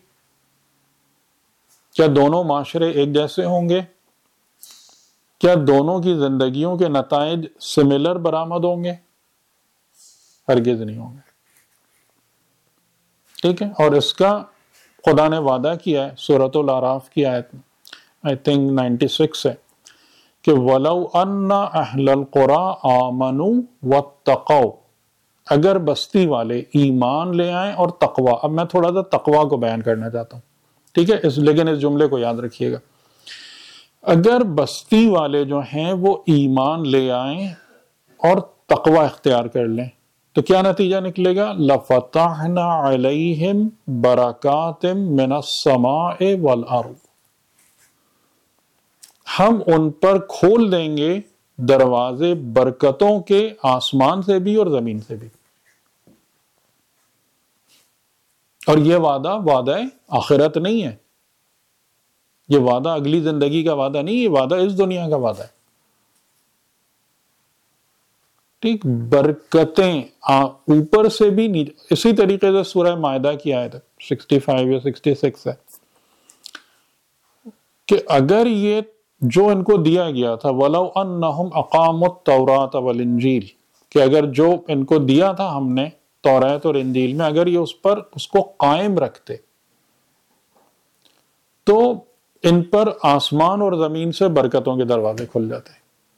کیا دونوں معاشرے ایک جیسے ہوں گے؟ کیا دونوں کی زندگیوں کے نتائج سملر برآمد ہوں گے؟ ہرگز نہیں ہوں گے. ٹھیک ہے. اور اس کا خدا نے وعدہ کیا ہے سورۃ الاعراف کی آیت میں، آئی تھنک نائنٹی سکس ہے، کہ وَلَوْ أَنَّ أَهْلَ الْقُرَىٰ آمَنُوا وَاتَّقَوْا، اگر بستی والے ایمان لے آئیں اور تقوی. اب میں تھوڑا سا تقوی کو بیان کرنا چاہتا ہوں، ٹھیک ہے، اس لیکن اس جملے کو یاد رکھیے گا. اگر بستی والے جو ہیں وہ ایمان لے آئیں اور تقوی اختیار کر لیں تو کیا نتیجہ نکلے گا؟ لَفَتَحْنَا عَلَيْهِمْ بَرَكَاتٍ مِّنَ السَّمَاءِ وَالْأَرْضِ، ہم ان پر کھول دیں گے دروازے برکتوں کے، آسمان سے بھی اور زمین سے بھی. اور یہ وعدہ وعدہ آخرت نہیں ہے، یہ وعدہ اگلی زندگی کا وعدہ نہیں، یہ وعدہ اس دنیا کا وعدہ ہے. ٹھیک، برکتیں اوپر سے بھی نیچے. اسی طریقے سے سورہ مائدہ کی آیت سکسٹی فائیو یا سکسٹی سکس ہے کہ اگر یہ جو ان کو دیا گیا تھا وَلَوْ أَنَّهُمْ أَقَامُوا التَّوْرَاةَ وَالْإِنْجِيلَ، کہ اگر جو ان کو دیا تھا ہم نے توریت اور انجیل میں، اگر یہ اس پر اس کو قائم رکھتے تو ان پر آسمان اور زمین سے برکتوں کے دروازے کھل جاتے.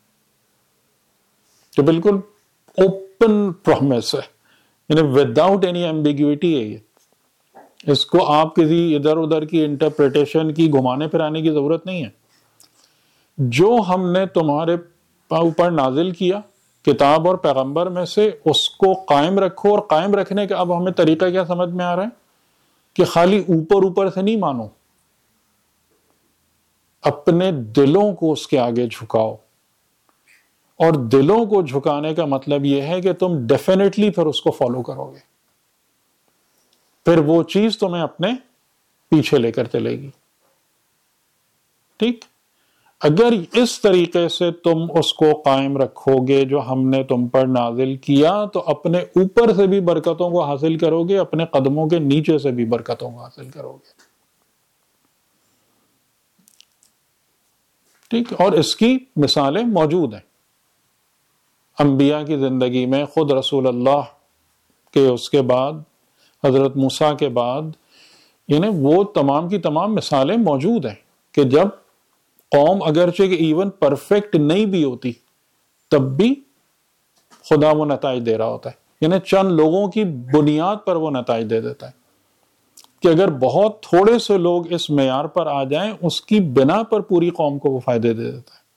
تو بالکل اوپن پرومس ہے، یعنی وداؤٹ اینی ایمبیگوٹی ہے. یہ اس کو آپ کسی ادھر ادھر کی انٹرپریٹیشن کی گھمانے پھرانے کی ضرورت نہیں ہے. جو ہم نے تمہارے اوپر نازل کیا کتاب اور پیغمبر میں سے، اس کو قائم رکھو. اور قائم رکھنے کا اب ہمیں طریقہ کیا سمجھ میں آ رہا ہے کہ خالی اوپر اوپر سے نہیں مانو، اپنے دلوں کو اس کے آگے جھکاؤ. اور دلوں کو جھکانے کا مطلب یہ ہے کہ تم ڈیفینیٹلی پھر اس کو فالو کرو گے، پھر وہ چیز تمہیں اپنے پیچھے لے کر چلے گی. ٹھیک. اگر اس طریقے سے تم اس کو قائم رکھو گے جو ہم نے تم پر نازل کیا تو اپنے اوپر سے بھی برکتوں کو حاصل کرو گے، اپنے قدموں کے نیچے سے بھی برکتوں کو حاصل کرو گے. ٹھیک، اور اس کی مثالیں موجود ہیں انبیاء کی زندگی میں. خود رسول اللہ کے اس کے بعد، حضرت موسیٰ کے بعد، یعنی وہ تمام کی تمام مثالیں موجود ہیں کہ جب قوم اگرچہ کہ ایون پرفیکٹ نہیں بھی ہوتی تب بھی خدا وہ نتائج دے رہا ہوتا ہے. یعنی چند لوگوں کی بنیاد پر وہ نتائج دے دیتا ہے کہ اگر بہت تھوڑے سے لوگ اس معیار پر آ جائیں، اس کی بنا پر پوری قوم کو وہ فائدے دے دیتا ہے.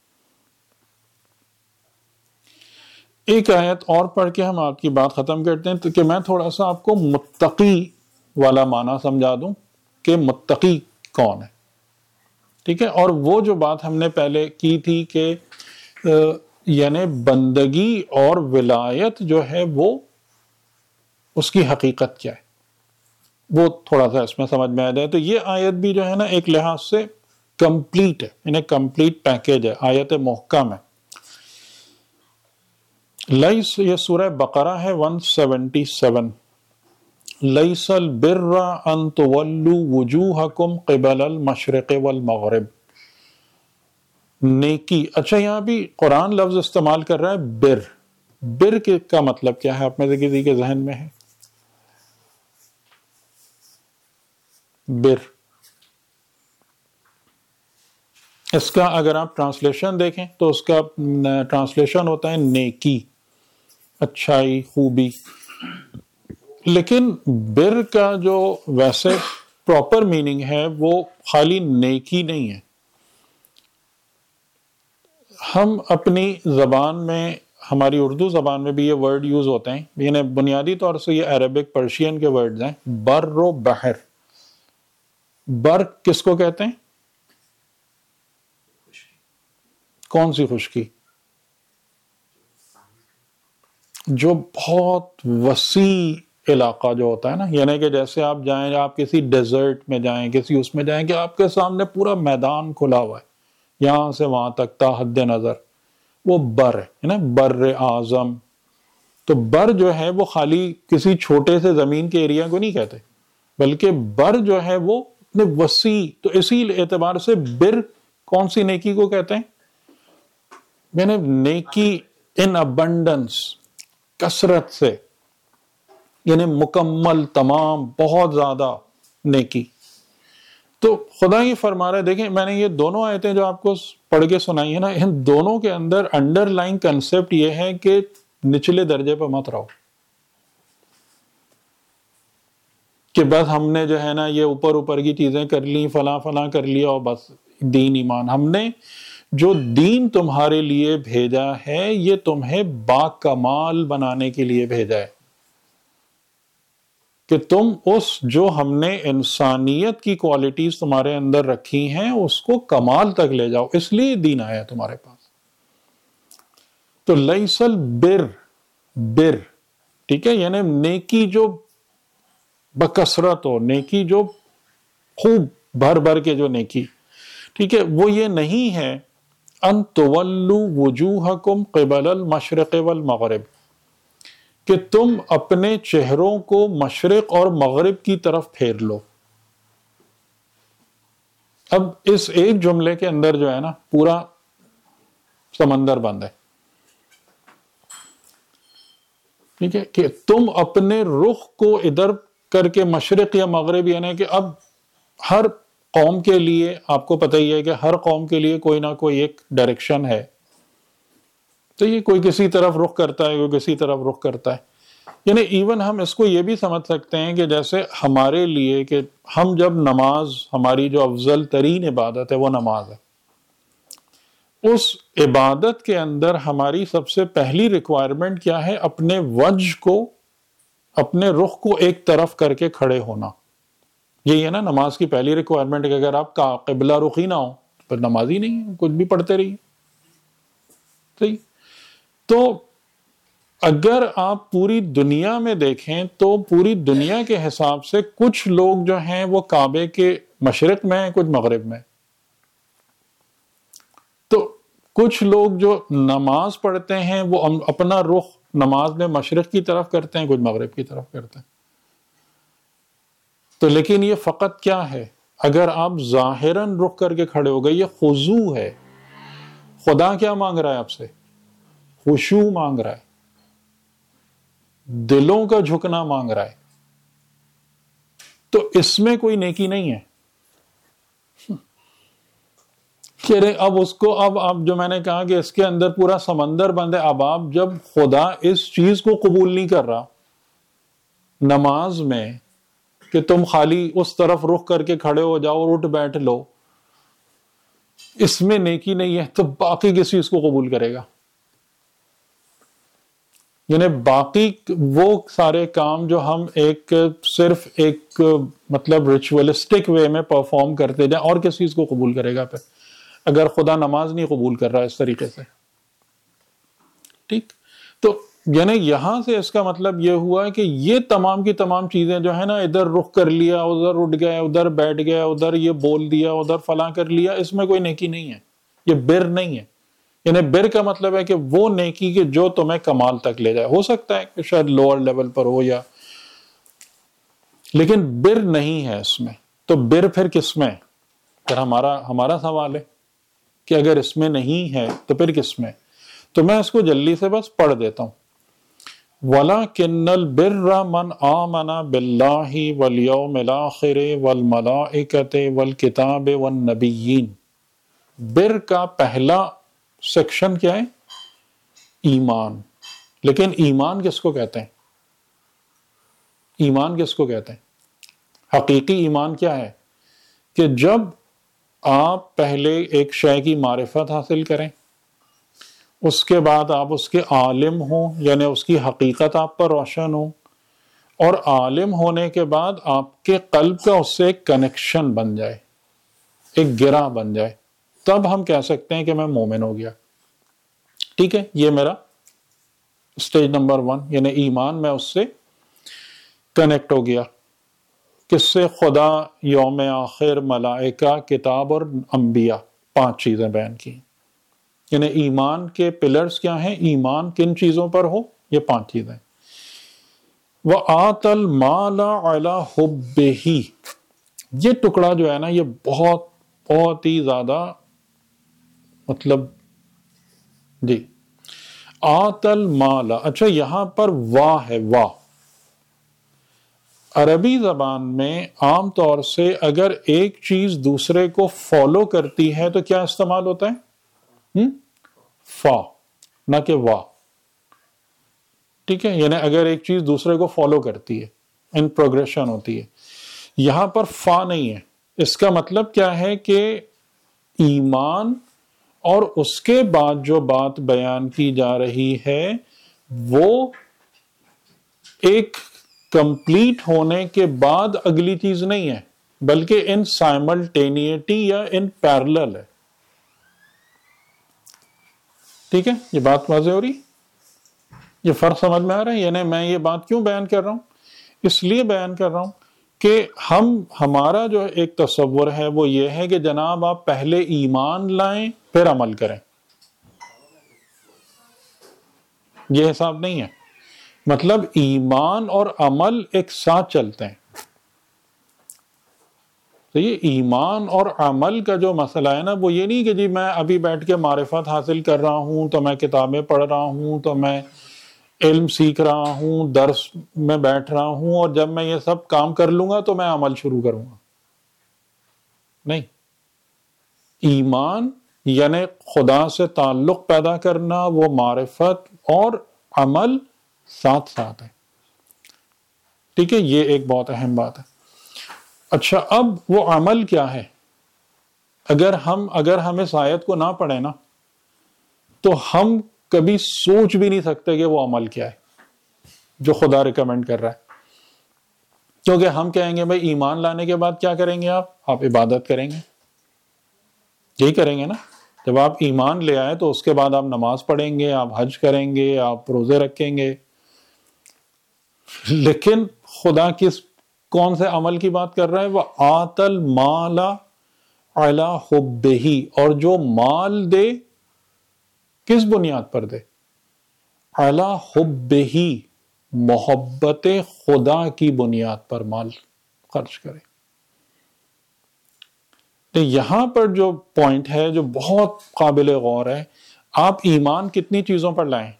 ایک آیت اور پڑھ کے ہم آپ کی بات ختم کرتے ہیں تو کہ میں تھوڑا سا آپ کو متقی والا معنی سمجھا دوں کہ متقی کون ہے. ٹھیک ہے، اور وہ جو بات ہم نے پہلے کی تھی کہ یعنی بندگی اور ولایت جو ہے وہ اس کی حقیقت کیا ہے، وہ تھوڑا سا اس میں سمجھ میں آ جائے. تو یہ آیت بھی جو ہے نا ایک لحاظ سے کمپلیٹ ہے، یعنی کمپلیٹ پیکیج ہے، آیت محکم ہے. لیس، یہ سورہ بقرہ ہے ایک سو ستہتر. لیس البر ان تولوا وجوہکم قبل المشرق والمغرب. نیکی، اچھا یہاں بھی قرآن لفظ استعمال کر رہا ہے بر. بر کا مطلب کیا ہے؟ آپ میں سے کسی کے ذہن میں ہے؟ بر، اس کا اگر آپ ٹرانسلیشن دیکھیں تو اس کا ٹرانسلیشن ہوتا ہے نیکی، اچھائی، خوبی. لیکن بر کا جو ویسے پراپر میننگ ہے وہ خالی نیکی نہیں ہے. ہم اپنی زبان میں، ہماری اردو زبان میں بھی یہ ورڈ یوز ہوتے ہیں، یعنی بنیادی طور سے یہ عربک پرشین کے ورڈز ہیں. بر و بحر. بر کس کو کہتے ہیں؟ کون سی خشکی؟ جو بہت وسیع علاقہ جو ہوتا ہے نا، یعنی کہ جیسے آپ جائیں، آپ کسی ڈیزرٹ میں جائیں، کسی اس میں جائیں کہ آپ کے سامنے پورا میدان کھلا ہوا ہے یہاں سے وہاں تک تا حد نظر، وہ بر ہے نا، بر اعظم. تو بر جو ہے وہ خالی کسی چھوٹے سے زمین کے ایریا کو نہیں کہتے، بلکہ بر جو ہے وہ وسیع. تو اسی اعتبار سے بر کون سی نیکی کو کہتے ہیں؟ یعنی نیکی ان ابنڈنس، کثرت سے، یعنی مکمل، تمام، بہت زیادہ نیکی. تو خدا یہ فرما رہا ہے، دیکھیں میں نے یہ دونوں آیتیں جو آپ کو پڑھ کے سنائی ہیں نا، ان دونوں کے اندر انڈر لائن کنسپٹ یہ ہے کہ نچلے درجے پہ مت رہو کہ بس ہم نے جو ہے نا یہ اوپر اوپر کی چیزیں کر لی، فلاں فلاں کر لیا اور بس دین ایمان. ہم نے جو دین تمہارے لیے بھیجا ہے یہ تمہیں با کمال بنانے کے لیے بھیجا ہے کہ تم اس جو ہم نے انسانیت کی کوالٹیز تمہارے اندر رکھی ہیں اس کو کمال تک لے جاؤ، اس لیے دین آیا تمہارے پاس. تو لیس البر، بر، ٹھیک ہے، یعنی نیکی جو بکثرت ہو، نیکی جو خوب بھر بھر کے جو نیکی، ٹھیک ہے، وہ یہ نہیں ہے ان تولوا وجوہکم قبل المشرق والمغرب، کہ تم اپنے چہروں کو مشرق اور مغرب کی طرف پھیر لو. اب اس ایک جملے کے اندر جو ہے نا پورا سمندر بند ہے. ٹھیک ہے، کہ تم اپنے رخ کو ادھر کر کے مشرق یا مغرب، یعنی کہ اب ہر قوم کے لیے آپ کو پتہ ہی ہے کہ ہر قوم کے لیے کوئی نہ کوئی ایک ڈائریکشن ہے. تو یہ کوئی کسی طرف رخ کرتا ہے، کوئی کسی طرف رخ کرتا ہے. یعنی ایون ہم اس کو یہ بھی سمجھ سکتے ہیں کہ جیسے ہمارے لیے کہ ہم جب نماز، ہماری جو افضل ترین عبادت ہے وہ نماز ہے، اس عبادت کے اندر ہماری سب سے پہلی ریکوائرمنٹ کیا ہے؟ اپنے وجہ کو، اپنے رخ کو ایک طرف کر کے کھڑے ہونا. یہی ہے نا نماز کی پہلی ریکوائرمنٹ، کہ اگر آپ کا قبلہ رخی نہ ہو پھر نماز ہی نہیں ہے، کچھ بھی پڑھتے رہیے. صحیح. تو اگر آپ پوری دنیا میں دیکھیں تو پوری دنیا کے حساب سے کچھ لوگ جو ہیں وہ کعبے کے مشرق میں ہیں، کچھ مغرب میں. کچھ لوگ جو نماز پڑھتے ہیں وہ اپنا رخ نماز میں مشرق کی طرف کرتے ہیں، کچھ مغرب کی طرف کرتے ہیں. تو لیکن یہ فقط کیا ہے؟ اگر آپ ظاہراً رخ کر کے کھڑے ہو گئے، یہ خضوع ہے. خدا کیا مانگ رہا ہے آپ سے؟ خشوع مانگ رہا ہے، دلوں کا جھکنا مانگ رہا ہے. تو اس میں کوئی نیکی نہیں ہے. اب اس کو اب اب جو میں نے کہا کہ اس کے اندر پورا سمندر بند ہے. اب آپ جب خدا اس چیز کو قبول نہیں کر رہا نماز میں کہ تم خالی اس طرف رخ کر کے کھڑے ہو جاؤ اور اٹھ بیٹھ لو، اس میں نیکی نہیں ہے، تو باقی کس چیز کو قبول کرے گا؟ یعنی باقی وہ سارے کام جو ہم ایک صرف ایک مطلب ریچولسٹک وے میں پرفارم کرتے جائیں، اور کس چیز کو قبول کرے گا پھر اگر خدا نماز نہیں قبول کر رہا اس طریقے سے؟ ٹھیک. تو یعنی یہاں سے اس کا مطلب یہ ہوا کہ یہ تمام کی تمام چیزیں جو ہے نا، ادھر رخ کر لیا، ادھر اٹھ گئے، ادھر بیٹھ گئے، ادھر یہ بول دیا، ادھر فلاں کر لیا، اس میں کوئی نیکی نہیں ہے. یہ بر نہیں ہے. یعنی بر کا مطلب ہے کہ وہ نیکی کہ جو تمہیں کمال تک لے جائے. ہو سکتا ہے کہ شاید لوور لیول پر ہو، یا لیکن بر نہیں ہے اس میں. تو بر پھر کس میں؟ پھر ہمارا ہمارا سوال ہے کہ اگر اس میں نہیں ہے تو پھر کس میں؟ تو میں اس کو جلدی سے بس پڑھ دیتا ہوں. وَلَكِنَّ الْبِرَّ مَنْ آمَنَ بِاللَّهِ وَالْيَوْمِ الْآخِرِ وَالْمَلَائِكَةِ وَالْكِتَابِ وَالنَّبِيِّينَ. بر کا پہلا سیکشن کیا ہے؟ ایمان. لیکن ایمان کس کو کہتے ہیں؟ ایمان کس کو کہتے ہیں؟ حقیقی ایمان کیا ہے؟ کہ جب آپ پہلے ایک شے کی معرفت حاصل کریں، اس کے بعد آپ اس کے عالم ہوں، یعنی اس کی حقیقت آپ پر روشن ہو، اور عالم ہونے کے بعد آپ کے قلب کا اس سے ایک کنیکشن بن جائے، ایک گرہ بن جائے، تب ہم کہہ سکتے ہیں کہ میں مومن ہو گیا. ٹھیک ہے، یہ میرا سٹیج نمبر ون، یعنی ایمان میں اس سے کنیکٹ ہو گیا. کس سے؟ خدا، یوم آخر، ملائکہ، کتاب اور انبیاء. پانچ چیزیں بیان کی. یعنی ایمان کے پلرز کیا ہیں؟ ایمان کن چیزوں پر ہو؟ یہ پانچ چیزیں. وَآتَ الْمَالَ عَلَى حُبِّهِ. یہ ٹکڑا جو ہے نا، یہ بہت بہت ہی زیادہ مطلب جی. آت المال. اچھا یہاں پر وا ہے، وا. عربی زبان میں عام طور سے اگر ایک چیز دوسرے کو فالو کرتی ہے تو کیا استعمال ہوتا ہے؟ فا، نہ کہ وا. ٹھیک ہے، یعنی اگر ایک چیز دوسرے کو فالو کرتی ہے، ان پروگریشن ہوتی ہے. یہاں پر فا نہیں ہے. اس کا مطلب کیا ہے کہ ایمان اور اس کے بعد جو بات بیان کی جا رہی ہے وہ ایک کمپلیٹ ہونے کے بعد اگلی چیز نہیں ہے، بلکہ ان سائملٹینیٹی یا ان پیرلل ہے. ٹھیک ہے، یہ بات واضح ہو رہی؟ یہ فرق سمجھ میں آ رہا ہے؟ یعنی میں یہ بات کیوں بیان کر رہا ہوں؟ اس لیے بیان کر رہا ہوں کہ ہم ہمارا جو ایک تصور ہے وہ یہ ہے کہ جناب آپ پہلے ایمان لائیں پھر عمل کریں. یہ حساب نہیں ہے. مطلب ایمان اور عمل ایک ساتھ چلتے ہیں. تو یہ ایمان اور عمل کا جو مسئلہ ہے نا، وہ یہ نہیں کہ جی میں ابھی بیٹھ کے معرفت حاصل کر رہا ہوں تو میں کتابیں پڑھ رہا ہوں تو میں علم سیکھ رہا ہوں، درس میں بیٹھ رہا ہوں، اور جب میں یہ سب کام کر لوں گا تو میں عمل شروع کروں گا. نہیں. ایمان یعنی خدا سے تعلق پیدا کرنا، وہ معرفت اور عمل ساتھ ساتھ ہے. ٹھیک ہے، یہ ایک بہت اہم بات ہے. اچھا اب وہ عمل کیا ہے؟ اگر ہم اگر ہم اس آیت کو نہ پڑھیں نا تو ہم کبھی سوچ بھی نہیں سکتے کہ وہ عمل کیا ہے جو خدا ریکمینڈ کر رہا ہے. کیونکہ ہم کہیں گے بھائی ایمان لانے کے بعد کیا کریں گے؟ آپ آپ عبادت کریں گے، یہی کریں گے نا. جب آپ ایمان لے آئے تو اس کے بعد آپ نماز پڑھیں گے، آپ حج کریں گے، آپ روزے رکھیں گے. لیکن خدا کس کون سے عمل کی بات کر رہا ہے؟ وہ آت المال علی حبہ، اور جو مال دے کس بنیاد پر دے؟ علی حبہ، محبت خدا کی بنیاد پر مال خرچ کرے. تو یہاں پر جو پوائنٹ ہے جو بہت قابل غور ہے، آپ ایمان کتنی چیزوں پر لائیں؟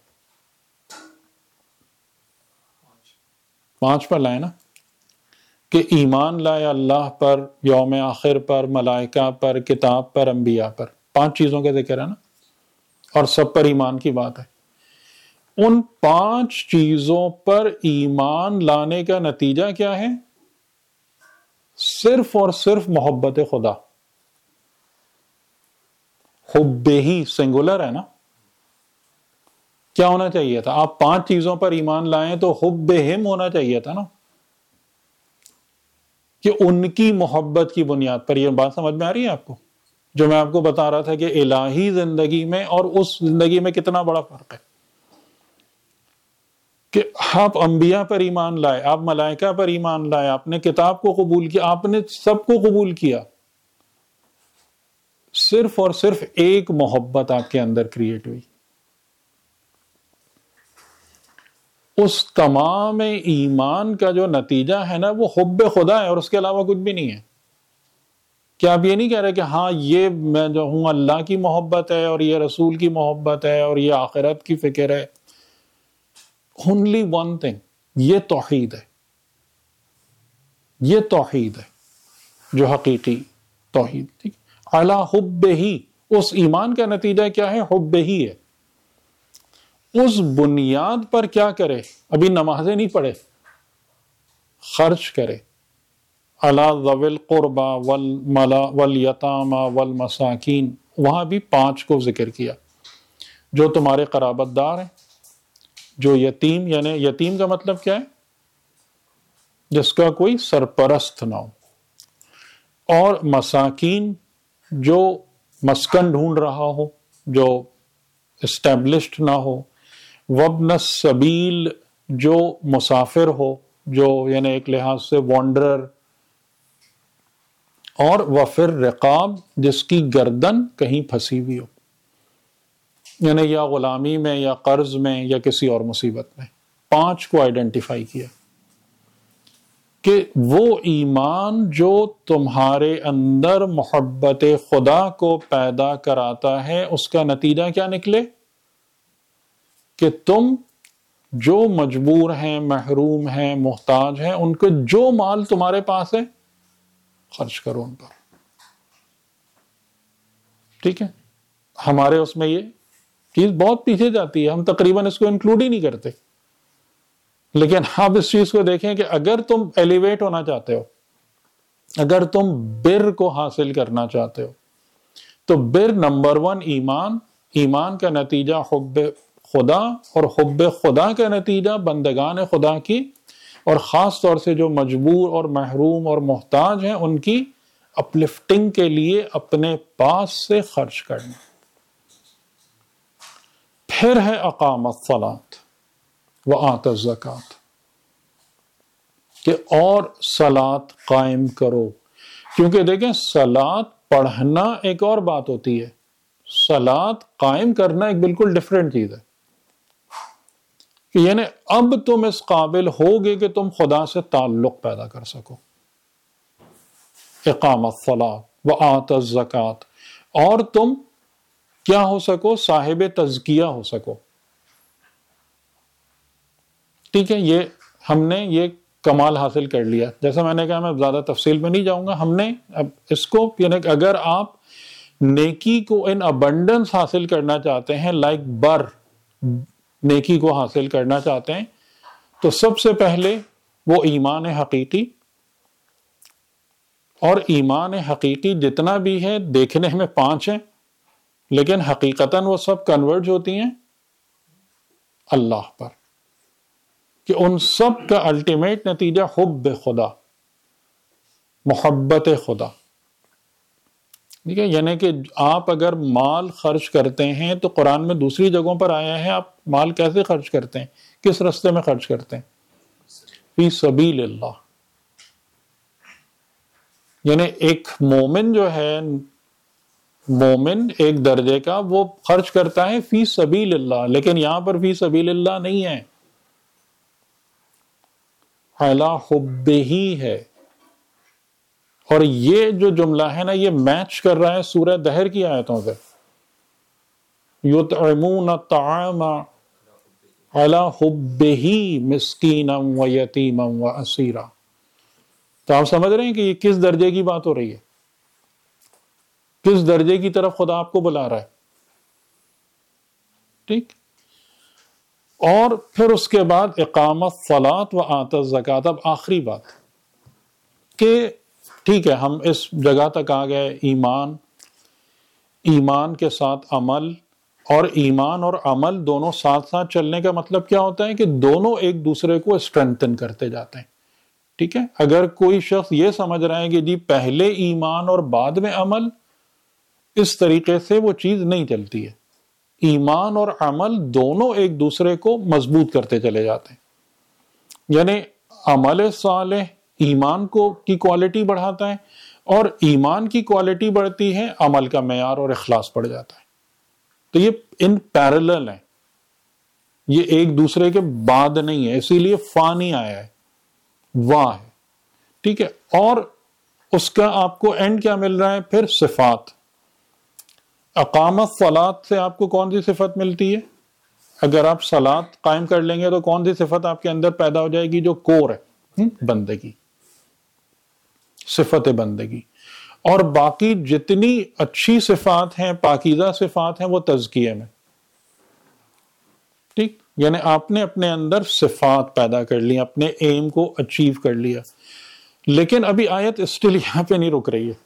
پانچ پر لائیں نا، کہ ایمان لائے اللہ پر، یوم آخر پر، ملائکہ پر، کتاب پر، انبیاء پر. پانچ چیزوں کا ذکر ہے نا، اور سب پر ایمان کی بات ہے. ان پانچ چیزوں پر ایمان لانے کا نتیجہ کیا ہے؟ صرف اور صرف محبت خدا. حبہ ہی سنگولر ہے نا. کیا ہونا چاہیے تھا؟ آپ پانچ چیزوں پر ایمان لائیں تو حبہم ہونا چاہیے تھا نا، کہ ان کی محبت کی بنیاد پر. یہ بات سمجھ میں آ رہی ہے آپ کو؟ جو میں آپ کو بتا رہا تھا کہ الہی زندگی میں اور اس زندگی میں کتنا بڑا فرق ہے. کہ آپ انبیاء پر ایمان لائے، آپ ملائکہ پر ایمان لائے، آپ نے کتاب کو قبول کیا، آپ نے سب کو قبول کیا، صرف اور صرف ایک محبت آپ کے اندر کریٹ ہوئی. اس تمام ایمان کا جو نتیجہ ہے نا وہ حب خدا ہے، اور اس کے علاوہ کچھ بھی نہیں ہے. کیا آپ یہ نہیں کہہ رہے کہ ہاں یہ میں جو ہوں اللہ کی محبت ہے، اور یہ رسول کی محبت ہے، اور یہ آخرت کی فکر ہے؟ Only one thing، یہ توحید ہے. یہ توحید ہے جو حقیقی توحید. ٹھیک، علی حب ہی، اس ایمان کا نتیجہ کیا ہے؟ حب ہی ہے. اس بنیاد پر کیا کرے؟ ابھی نمازیں نہیں پڑھے، خرچ کرے. علی ذوی القربى والیتامى والمساکین، وہاں بھی پانچ کو ذکر کیا. جو تمہارے قرابت دار ہیں، جو یتیم، یعنی یتیم کا مطلب کیا ہے؟ جس کا کوئی سرپرست نہ ہو. اور مساکین، جو مسکن ڈھونڈ رہا ہو، جو اسٹیبلشڈ نہ ہو. وابن السبیل، جو مسافر ہو، جو یعنی ایک لحاظ سے وانڈرر. اور وفر رقاب، جس کی گردن کہیں پھنسی ہوئی ہو، یعنی یا غلامی میں، یا قرض میں، یا کسی اور مصیبت میں. پانچ کو آئیڈینٹیفائی کیا کہ وہ ایمان جو تمہارے اندر محبت خدا کو پیدا کراتا ہے، اس کا نتیجہ کیا نکلے؟ کہ تم جو مجبور ہیں، محروم ہیں، محتاج ہیں، ان کو جو مال تمہارے پاس ہے خرچ کرو ان پر. ٹھیک ہے، ہمارے اس میں یہ چیز بہت پیچھے جاتی ہے، ہم تقریباً اس کو انکلوڈ ہی نہیں کرتے. لیکن آپ اس چیز کو دیکھیں کہ اگر تم ایلیویٹ ہونا چاہتے ہو، اگر تم بر کو حاصل کرنا چاہتے ہو، تو بر نمبر ون ایمان. ایمان کا نتیجہ حب خدا، اور حب خدا کا نتیجہ بندگان خدا کی، اور خاص طور سے جو مجبور اور محروم اور محتاج ہیں ان کی اپلفٹنگ کے لیے اپنے پاس سے خرچ کرنا. پھر ہے اقام الصلاۃ وآت الزکوٰۃ، کہ اور صلاۃ قائم کرو. کیونکہ دیکھیں، صلاۃ پڑھنا ایک اور بات ہوتی ہے، صلاۃ قائم کرنا ایک بالکل ڈیفرنٹ چیز ہے. کہ یعنی اب تم اس قابل ہوگے کہ تم خدا سے تعلق پیدا کر سکو. اقام الصلاۃ وآت الزکوٰۃ، اور تم کیا ہو سکو؟ صاحب تزکیہ ہو سکو. ٹھیک ہے، یہ ہم نے یہ کمال حاصل کر لیا. جیسا میں نے کہا، میں زیادہ تفصیل میں نہیں جاؤں گا. ہم نے اب اس کو یعنی کہ اگر آپ نیکی کو ان ابنڈنس حاصل کرنا چاہتے ہیں، لائک بر نیکی کو حاصل کرنا چاہتے ہیں، تو سب سے پہلے وہ ایمان حقیقی. اور ایمان حقیقی جتنا بھی ہے، دیکھنے میں پانچ ہیں، لیکن حقیقتاً وہ سب کنورج ہوتی ہیں اللہ پر. کہ ان سب کا الٹیمیٹ نتیجہ حب خدا، محبت خدا. ٹھیک ہے، یعنی کہ آپ اگر مال خرچ کرتے ہیں تو قرآن میں دوسری جگہوں پر آیا ہے آپ مال کیسے خرچ کرتے ہیں، کس رستے میں خرچ کرتے ہیں؟ فی سبیل اللہ. یعنی ایک مومن جو ہے مومن ایک درجے کا وہ خرچ کرتا ہے فی سبیل اللہ، لیکن یہاں پر فی سبیل اللہ نہیں ہے، علی حبہ ہے. اور یہ جو جملہ ہے نا یہ میچ کر رہا ہے سورہ دہر کی آیتوں سے، یطعمون الطعام علی حبہ مسکینا و یتیما و اسیرا. تو آپ سمجھ رہے ہیں کہ یہ کس درجے کی بات ہو رہی ہے، کس درجے کی طرف خدا آپ کو بلا رہا ہے. ٹھیک. اور پھر اس کے بعد اقامت الصلاۃ و آتى الزکوٰۃ. اب آخری بات کہ ٹھیک ہے ہم اس جگہ تک آ گئے، ایمان، ایمان کے ساتھ عمل، اور ایمان اور عمل دونوں ساتھ ساتھ چلنے کا مطلب کیا ہوتا ہے کہ دونوں ایک دوسرے کو اسٹرینتھن کرتے جاتے ہیں. ٹھیک ہے. اگر کوئی شخص یہ سمجھ رہا ہے کہ جی پہلے ایمان اور بعد میں عمل، اس طریقے سے وہ چیز نہیں چلتی ہے. ایمان اور عمل دونوں ایک دوسرے کو مضبوط کرتے چلے جاتے ہیں. یعنی عمل صالح ایمان کو کی کوالٹی بڑھاتا ہے، اور ایمان کی کوالٹی بڑھتی ہے، عمل کا معیار اور اخلاص بڑھ جاتا ہے. تو یہ ان پیرلل ہیں، یہ ایک دوسرے کے بعد نہیں ہے، اسی لیے فانی آیا ہے، واہ ہے. ٹھیک ہے. اور اس کا آپ کو اینڈ کیا مل رہا ہے پھر؟ صفات. اقامت صلاۃ سے آپ کو کون سی صفت ملتی ہے؟ اگر آپ صلاۃ قائم کر لیں گے تو کون سی صفت آپ کے اندر پیدا ہو جائے گی جو کور ہے؟ بندگی، صفت بندگی. اور باقی جتنی اچھی صفات ہیں، پاکیزہ صفات ہیں، وہ تزکیے میں. ٹھیک. یعنی آپ نے اپنے اندر صفات پیدا کر لی، اپنے ایم کو اچیو کر لیا. لیکن ابھی آیت اسٹل یہاں پہ نہیں رک رہی ہے،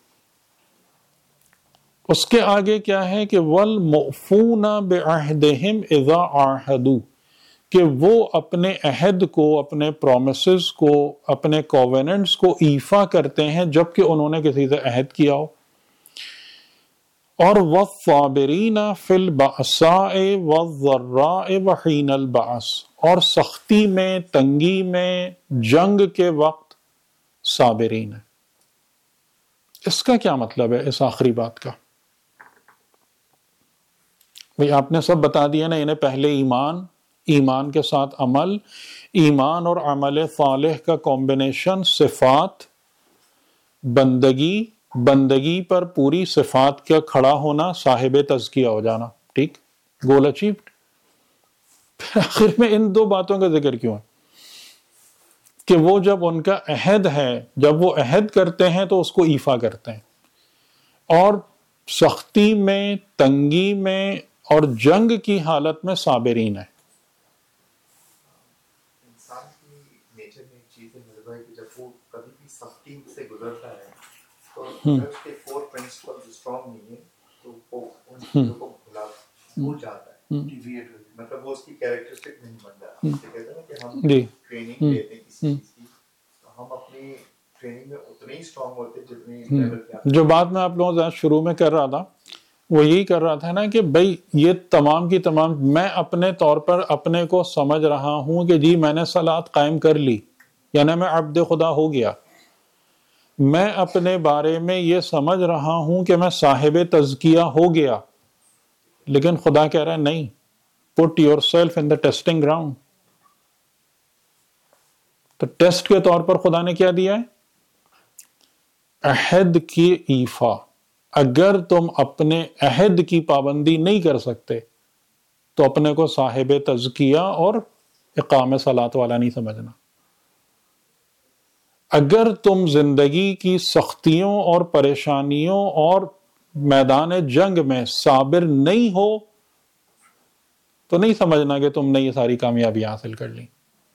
اس کے آگے کیا ہے کہ وَالْمُؤْفُونَ بِعَهْدِهِمْ إِذَا عَاهَدُوا، کہ وہ اپنے عہد کو، اپنے پرومسز کو، اپنے کووننٹس کو ایفا کرتے ہیں جبکہ انہوں نے کسی سے عہد کیا ہو. اور وَالصَّابِرِينَ فِي الْبَأْسَاءِ وَالضَّرَّاءِ وَحِينَ الْبَأْسِ، اور سختی میں، تنگی میں، جنگ کے وقت صابرین ہے. اس کا کیا مطلب ہے اس آخری بات کا؟ بھئی آپ نے سب بتا دیا نا، انہیں پہلے ایمان، ایمان کے ساتھ عمل، ایمان اور عمل صالح کا کمبینیشن، صفات، بندگی، بندگی پر پوری صفات کا کھڑا ہونا، صاحب تزکیہ ہو جانا. ٹھیک. Goal achieved. پھر آخر میں ان دو باتوں کا ذکر کیوں ہے کہ وہ جب ان کا عہد ہے، جب وہ عہد کرتے ہیں تو اس کو ایفا کرتے ہیں، اور سختی میں، تنگی میں اور جنگ کی حالت میں صابرین ہے. انسان کی نیچر میں ایک چیز ہے میرے بھائی کہ جب وہ کبھی بھی سختی سے گزرتا ہے تو اگر اس کے فور پرنسپل اسٹرانگ نہیں ہے تو وہ ان چیزوں کو بھلا بھول جاتا ہے، مطلب وہ اس کی کیریکٹرسٹک نہیں بن جاتا. کہتے ہیں نا کہ ہم ٹریننگ لیتے ہیں کسی چیز کی تو ہم اپنی ٹریننگ میں اتنے ہی اسٹرانگ ہوتے ہیں جتنے لیول پہ. جو بات میں آپ لوگوں سے شروع میں کر رہا تھا وہ یہی کر رہا تھا نا کہ بھئی یہ تمام کی تمام میں اپنے طور پر اپنے کو سمجھ رہا ہوں کہ جی میں نے صلاۃ قائم کر لی، یعنی میں عبد خدا ہو گیا. میں اپنے بارے میں یہ سمجھ رہا ہوں کہ میں صاحب تزکیہ ہو گیا، لیکن خدا کہہ رہا ہے نہیں، put yourself in the testing ground. تو ٹیسٹ کے طور پر خدا نے کیا دیا ہے؟ عہد کی ایفا. اگر تم اپنے عہد کی پابندی نہیں کر سکتے تو اپنے کو صاحب تزکیہ اور اقام صلاۃ والا نہیں سمجھنا. اگر تم زندگی کی سختیوں اور پریشانیوں اور میدان جنگ میں صابر نہیں ہو تو نہیں سمجھنا کہ تم نے یہ ساری کامیابی حاصل کر لی.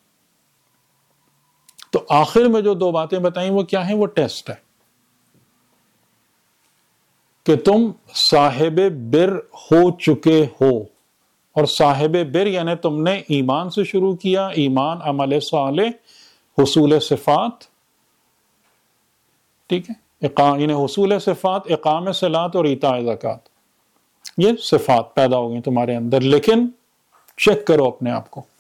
تو آخر میں جو دو باتیں بتائیں وہ کیا ہیں؟ وہ ٹیسٹ ہے کہ تم صاحب بر ہو چکے ہو. اور صاحب بر یعنی تم نے ایمان سے شروع کیا، ایمان، عمل صالح، حصول صفات. ٹھیک ہے. یعنی حصول صفات، اقام صلاۃ اور ایتاء زکوٰۃ، یہ صفات پیدا ہو گئی تمہارے اندر. لیکن چیک کرو اپنے آپ کو.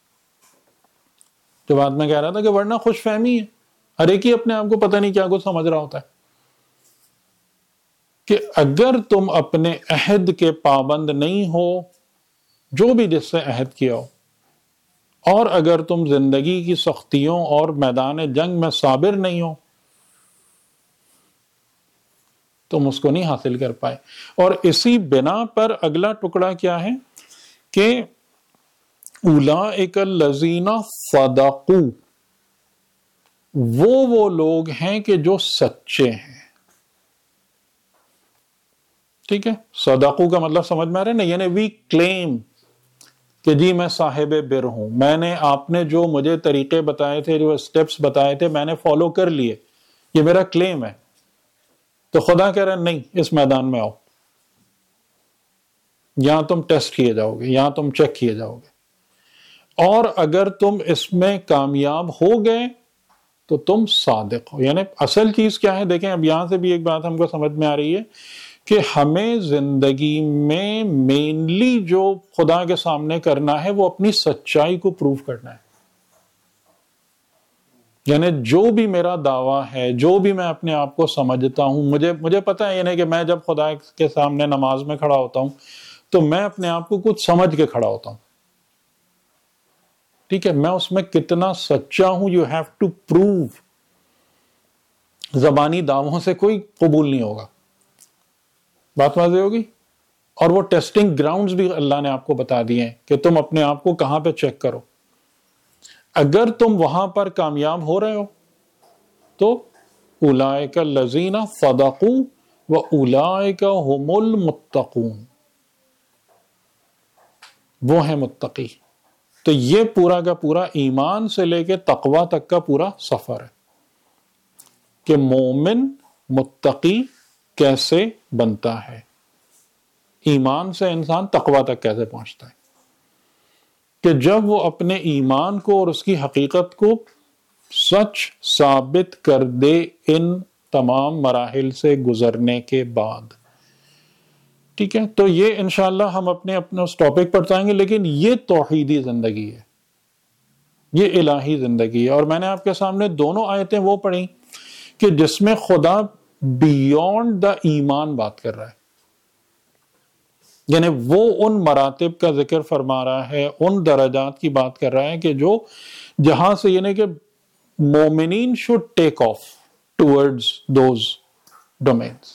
جو بات میں کہہ رہا تھا کہ ورنہ خوش فہمی ہے، ہر ایک ہی اپنے آپ کو پتہ نہیں کیا کچھ سمجھ رہا ہوتا ہے کہ اگر تم اپنے عہد کے پابند نہیں ہو، جو بھی جس سے عہد کیا ہو، اور اگر تم زندگی کی سختیوں اور میدان جنگ میں صابر نہیں ہو، تم اس کو نہیں حاصل کر پائے. اور اسی بنا پر اگلا ٹکڑا کیا ہے کہ اولئک الذین صدقوا، وہ وہ لوگ ہیں کہ جو سچے ہیں. ٹھیک ہے، صدقوا کا مطلب سمجھ میں آ رہا ہے نا، یعنی وی کلیم کہ جی میں صاحب بر ہوں، میں نے آپ نے جو مجھے طریقے بتائے تھے، جو سٹیپس بتائے تھے، میں نے فالو کر لیے، یہ میرا کلیم ہے. تو خدا کہہ رہا ہے نہیں، اس میدان میں آؤ، یہاں تم ٹیسٹ کیے جاؤ گے، یہاں تم چیک کیے جاؤ گے، اور اگر تم اس میں کامیاب ہو گئے تو تم صادق ہو. یعنی اصل چیز کیا ہے؟ دیکھیں اب یہاں سے بھی ایک بات ہم کو سمجھ میں آ رہی ہے کہ ہمیں زندگی میں مینلی جو خدا کے سامنے کرنا ہے وہ اپنی سچائی کو پروف کرنا ہے. یعنی جو بھی میرا دعویٰ ہے، جو بھی میں اپنے آپ کو سمجھتا ہوں، مجھے مجھے پتہ ہے یعنی کہ میں جب خدا کے سامنے نماز میں کھڑا ہوتا ہوں تو میں اپنے آپ کو کچھ سمجھ کے کھڑا ہوتا ہوں. ٹھیک ہے، میں اس میں کتنا سچا ہوں یو ہیو ٹو پروو. زبانی دعووں سے کوئی قبول نہیں ہوگا. بات واضح ہوگی؟ اور وہ ٹیسٹنگ گراؤنڈز بھی اللہ نے آپ کو بتا دیے ہیں کہ تم اپنے آپ کو کہاں پہ چیک کرو. اگر تم وہاں پر کامیاب ہو رہے ہو تو اولئک الذین صدقوا واولئک هم المتقون، وہ ہیں متقی. تو یہ پورا کا پورا ایمان سے لے کے تقوی تک کا پورا سفر ہے کہ مومن متقی کیسے بنتا ہے، ایمان سے انسان تقوی تک کیسے پہنچتا ہے، کہ جب وہ اپنے ایمان کو اور اس کی حقیقت کو سچ ثابت کر دے ان تمام مراحل سے گزرنے کے بعد. ٹھیک ہے، تو یہ انشاءاللہ ہم اپنے اپنے اس ٹاپک پر جائیں گے، لیکن یہ توحیدی زندگی ہے، یہ الہی زندگی ہے. اور میں نے آپ کے سامنے دونوں آیتیں وہ پڑھی کہ جس میں خدا بیونڈ دا ایمان بات کر رہا ہے، یعنی وہ ان مراتب کا ذکر فرما رہا ہے، ان درجات کی بات کر رہا ہے کہ جو جہاں سے یعنی کہ مومنین should take off towards those domains.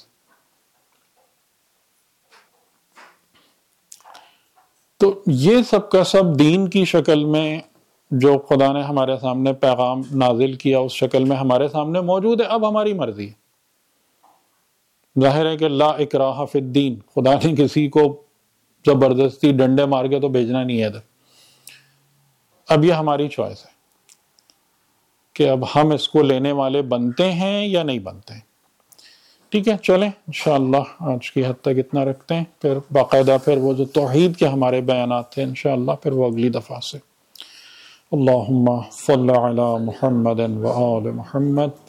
تو یہ سب کا سب دین کی شکل میں جو خدا نے ہمارے سامنے پیغام نازل کیا اس شکل میں ہمارے سامنے موجود ہے. اب ہماری مرضی ہے. ظاہر ہے کہ لا اکراہ فی الدین، خدا نے کسی کو زبردستی ڈنڈے مار کے تو بھیجنا نہیں ہے ادھر. اب یہ ہماری چوائس ہے کہ اب ہم اس کو لینے والے بنتے ہیں یا نہیں بنتے ہیں. ٹھیک ہے، چلیں انشاءاللہ آج کی حد تک اتنا رکھتے ہیں، پھر باقاعدہ پھر وہ جو توحید کے ہمارے بیانات تھے انشاءاللہ پھر وہ اگلی دفعہ سے. اللہم صلی علی محمد و آل محمد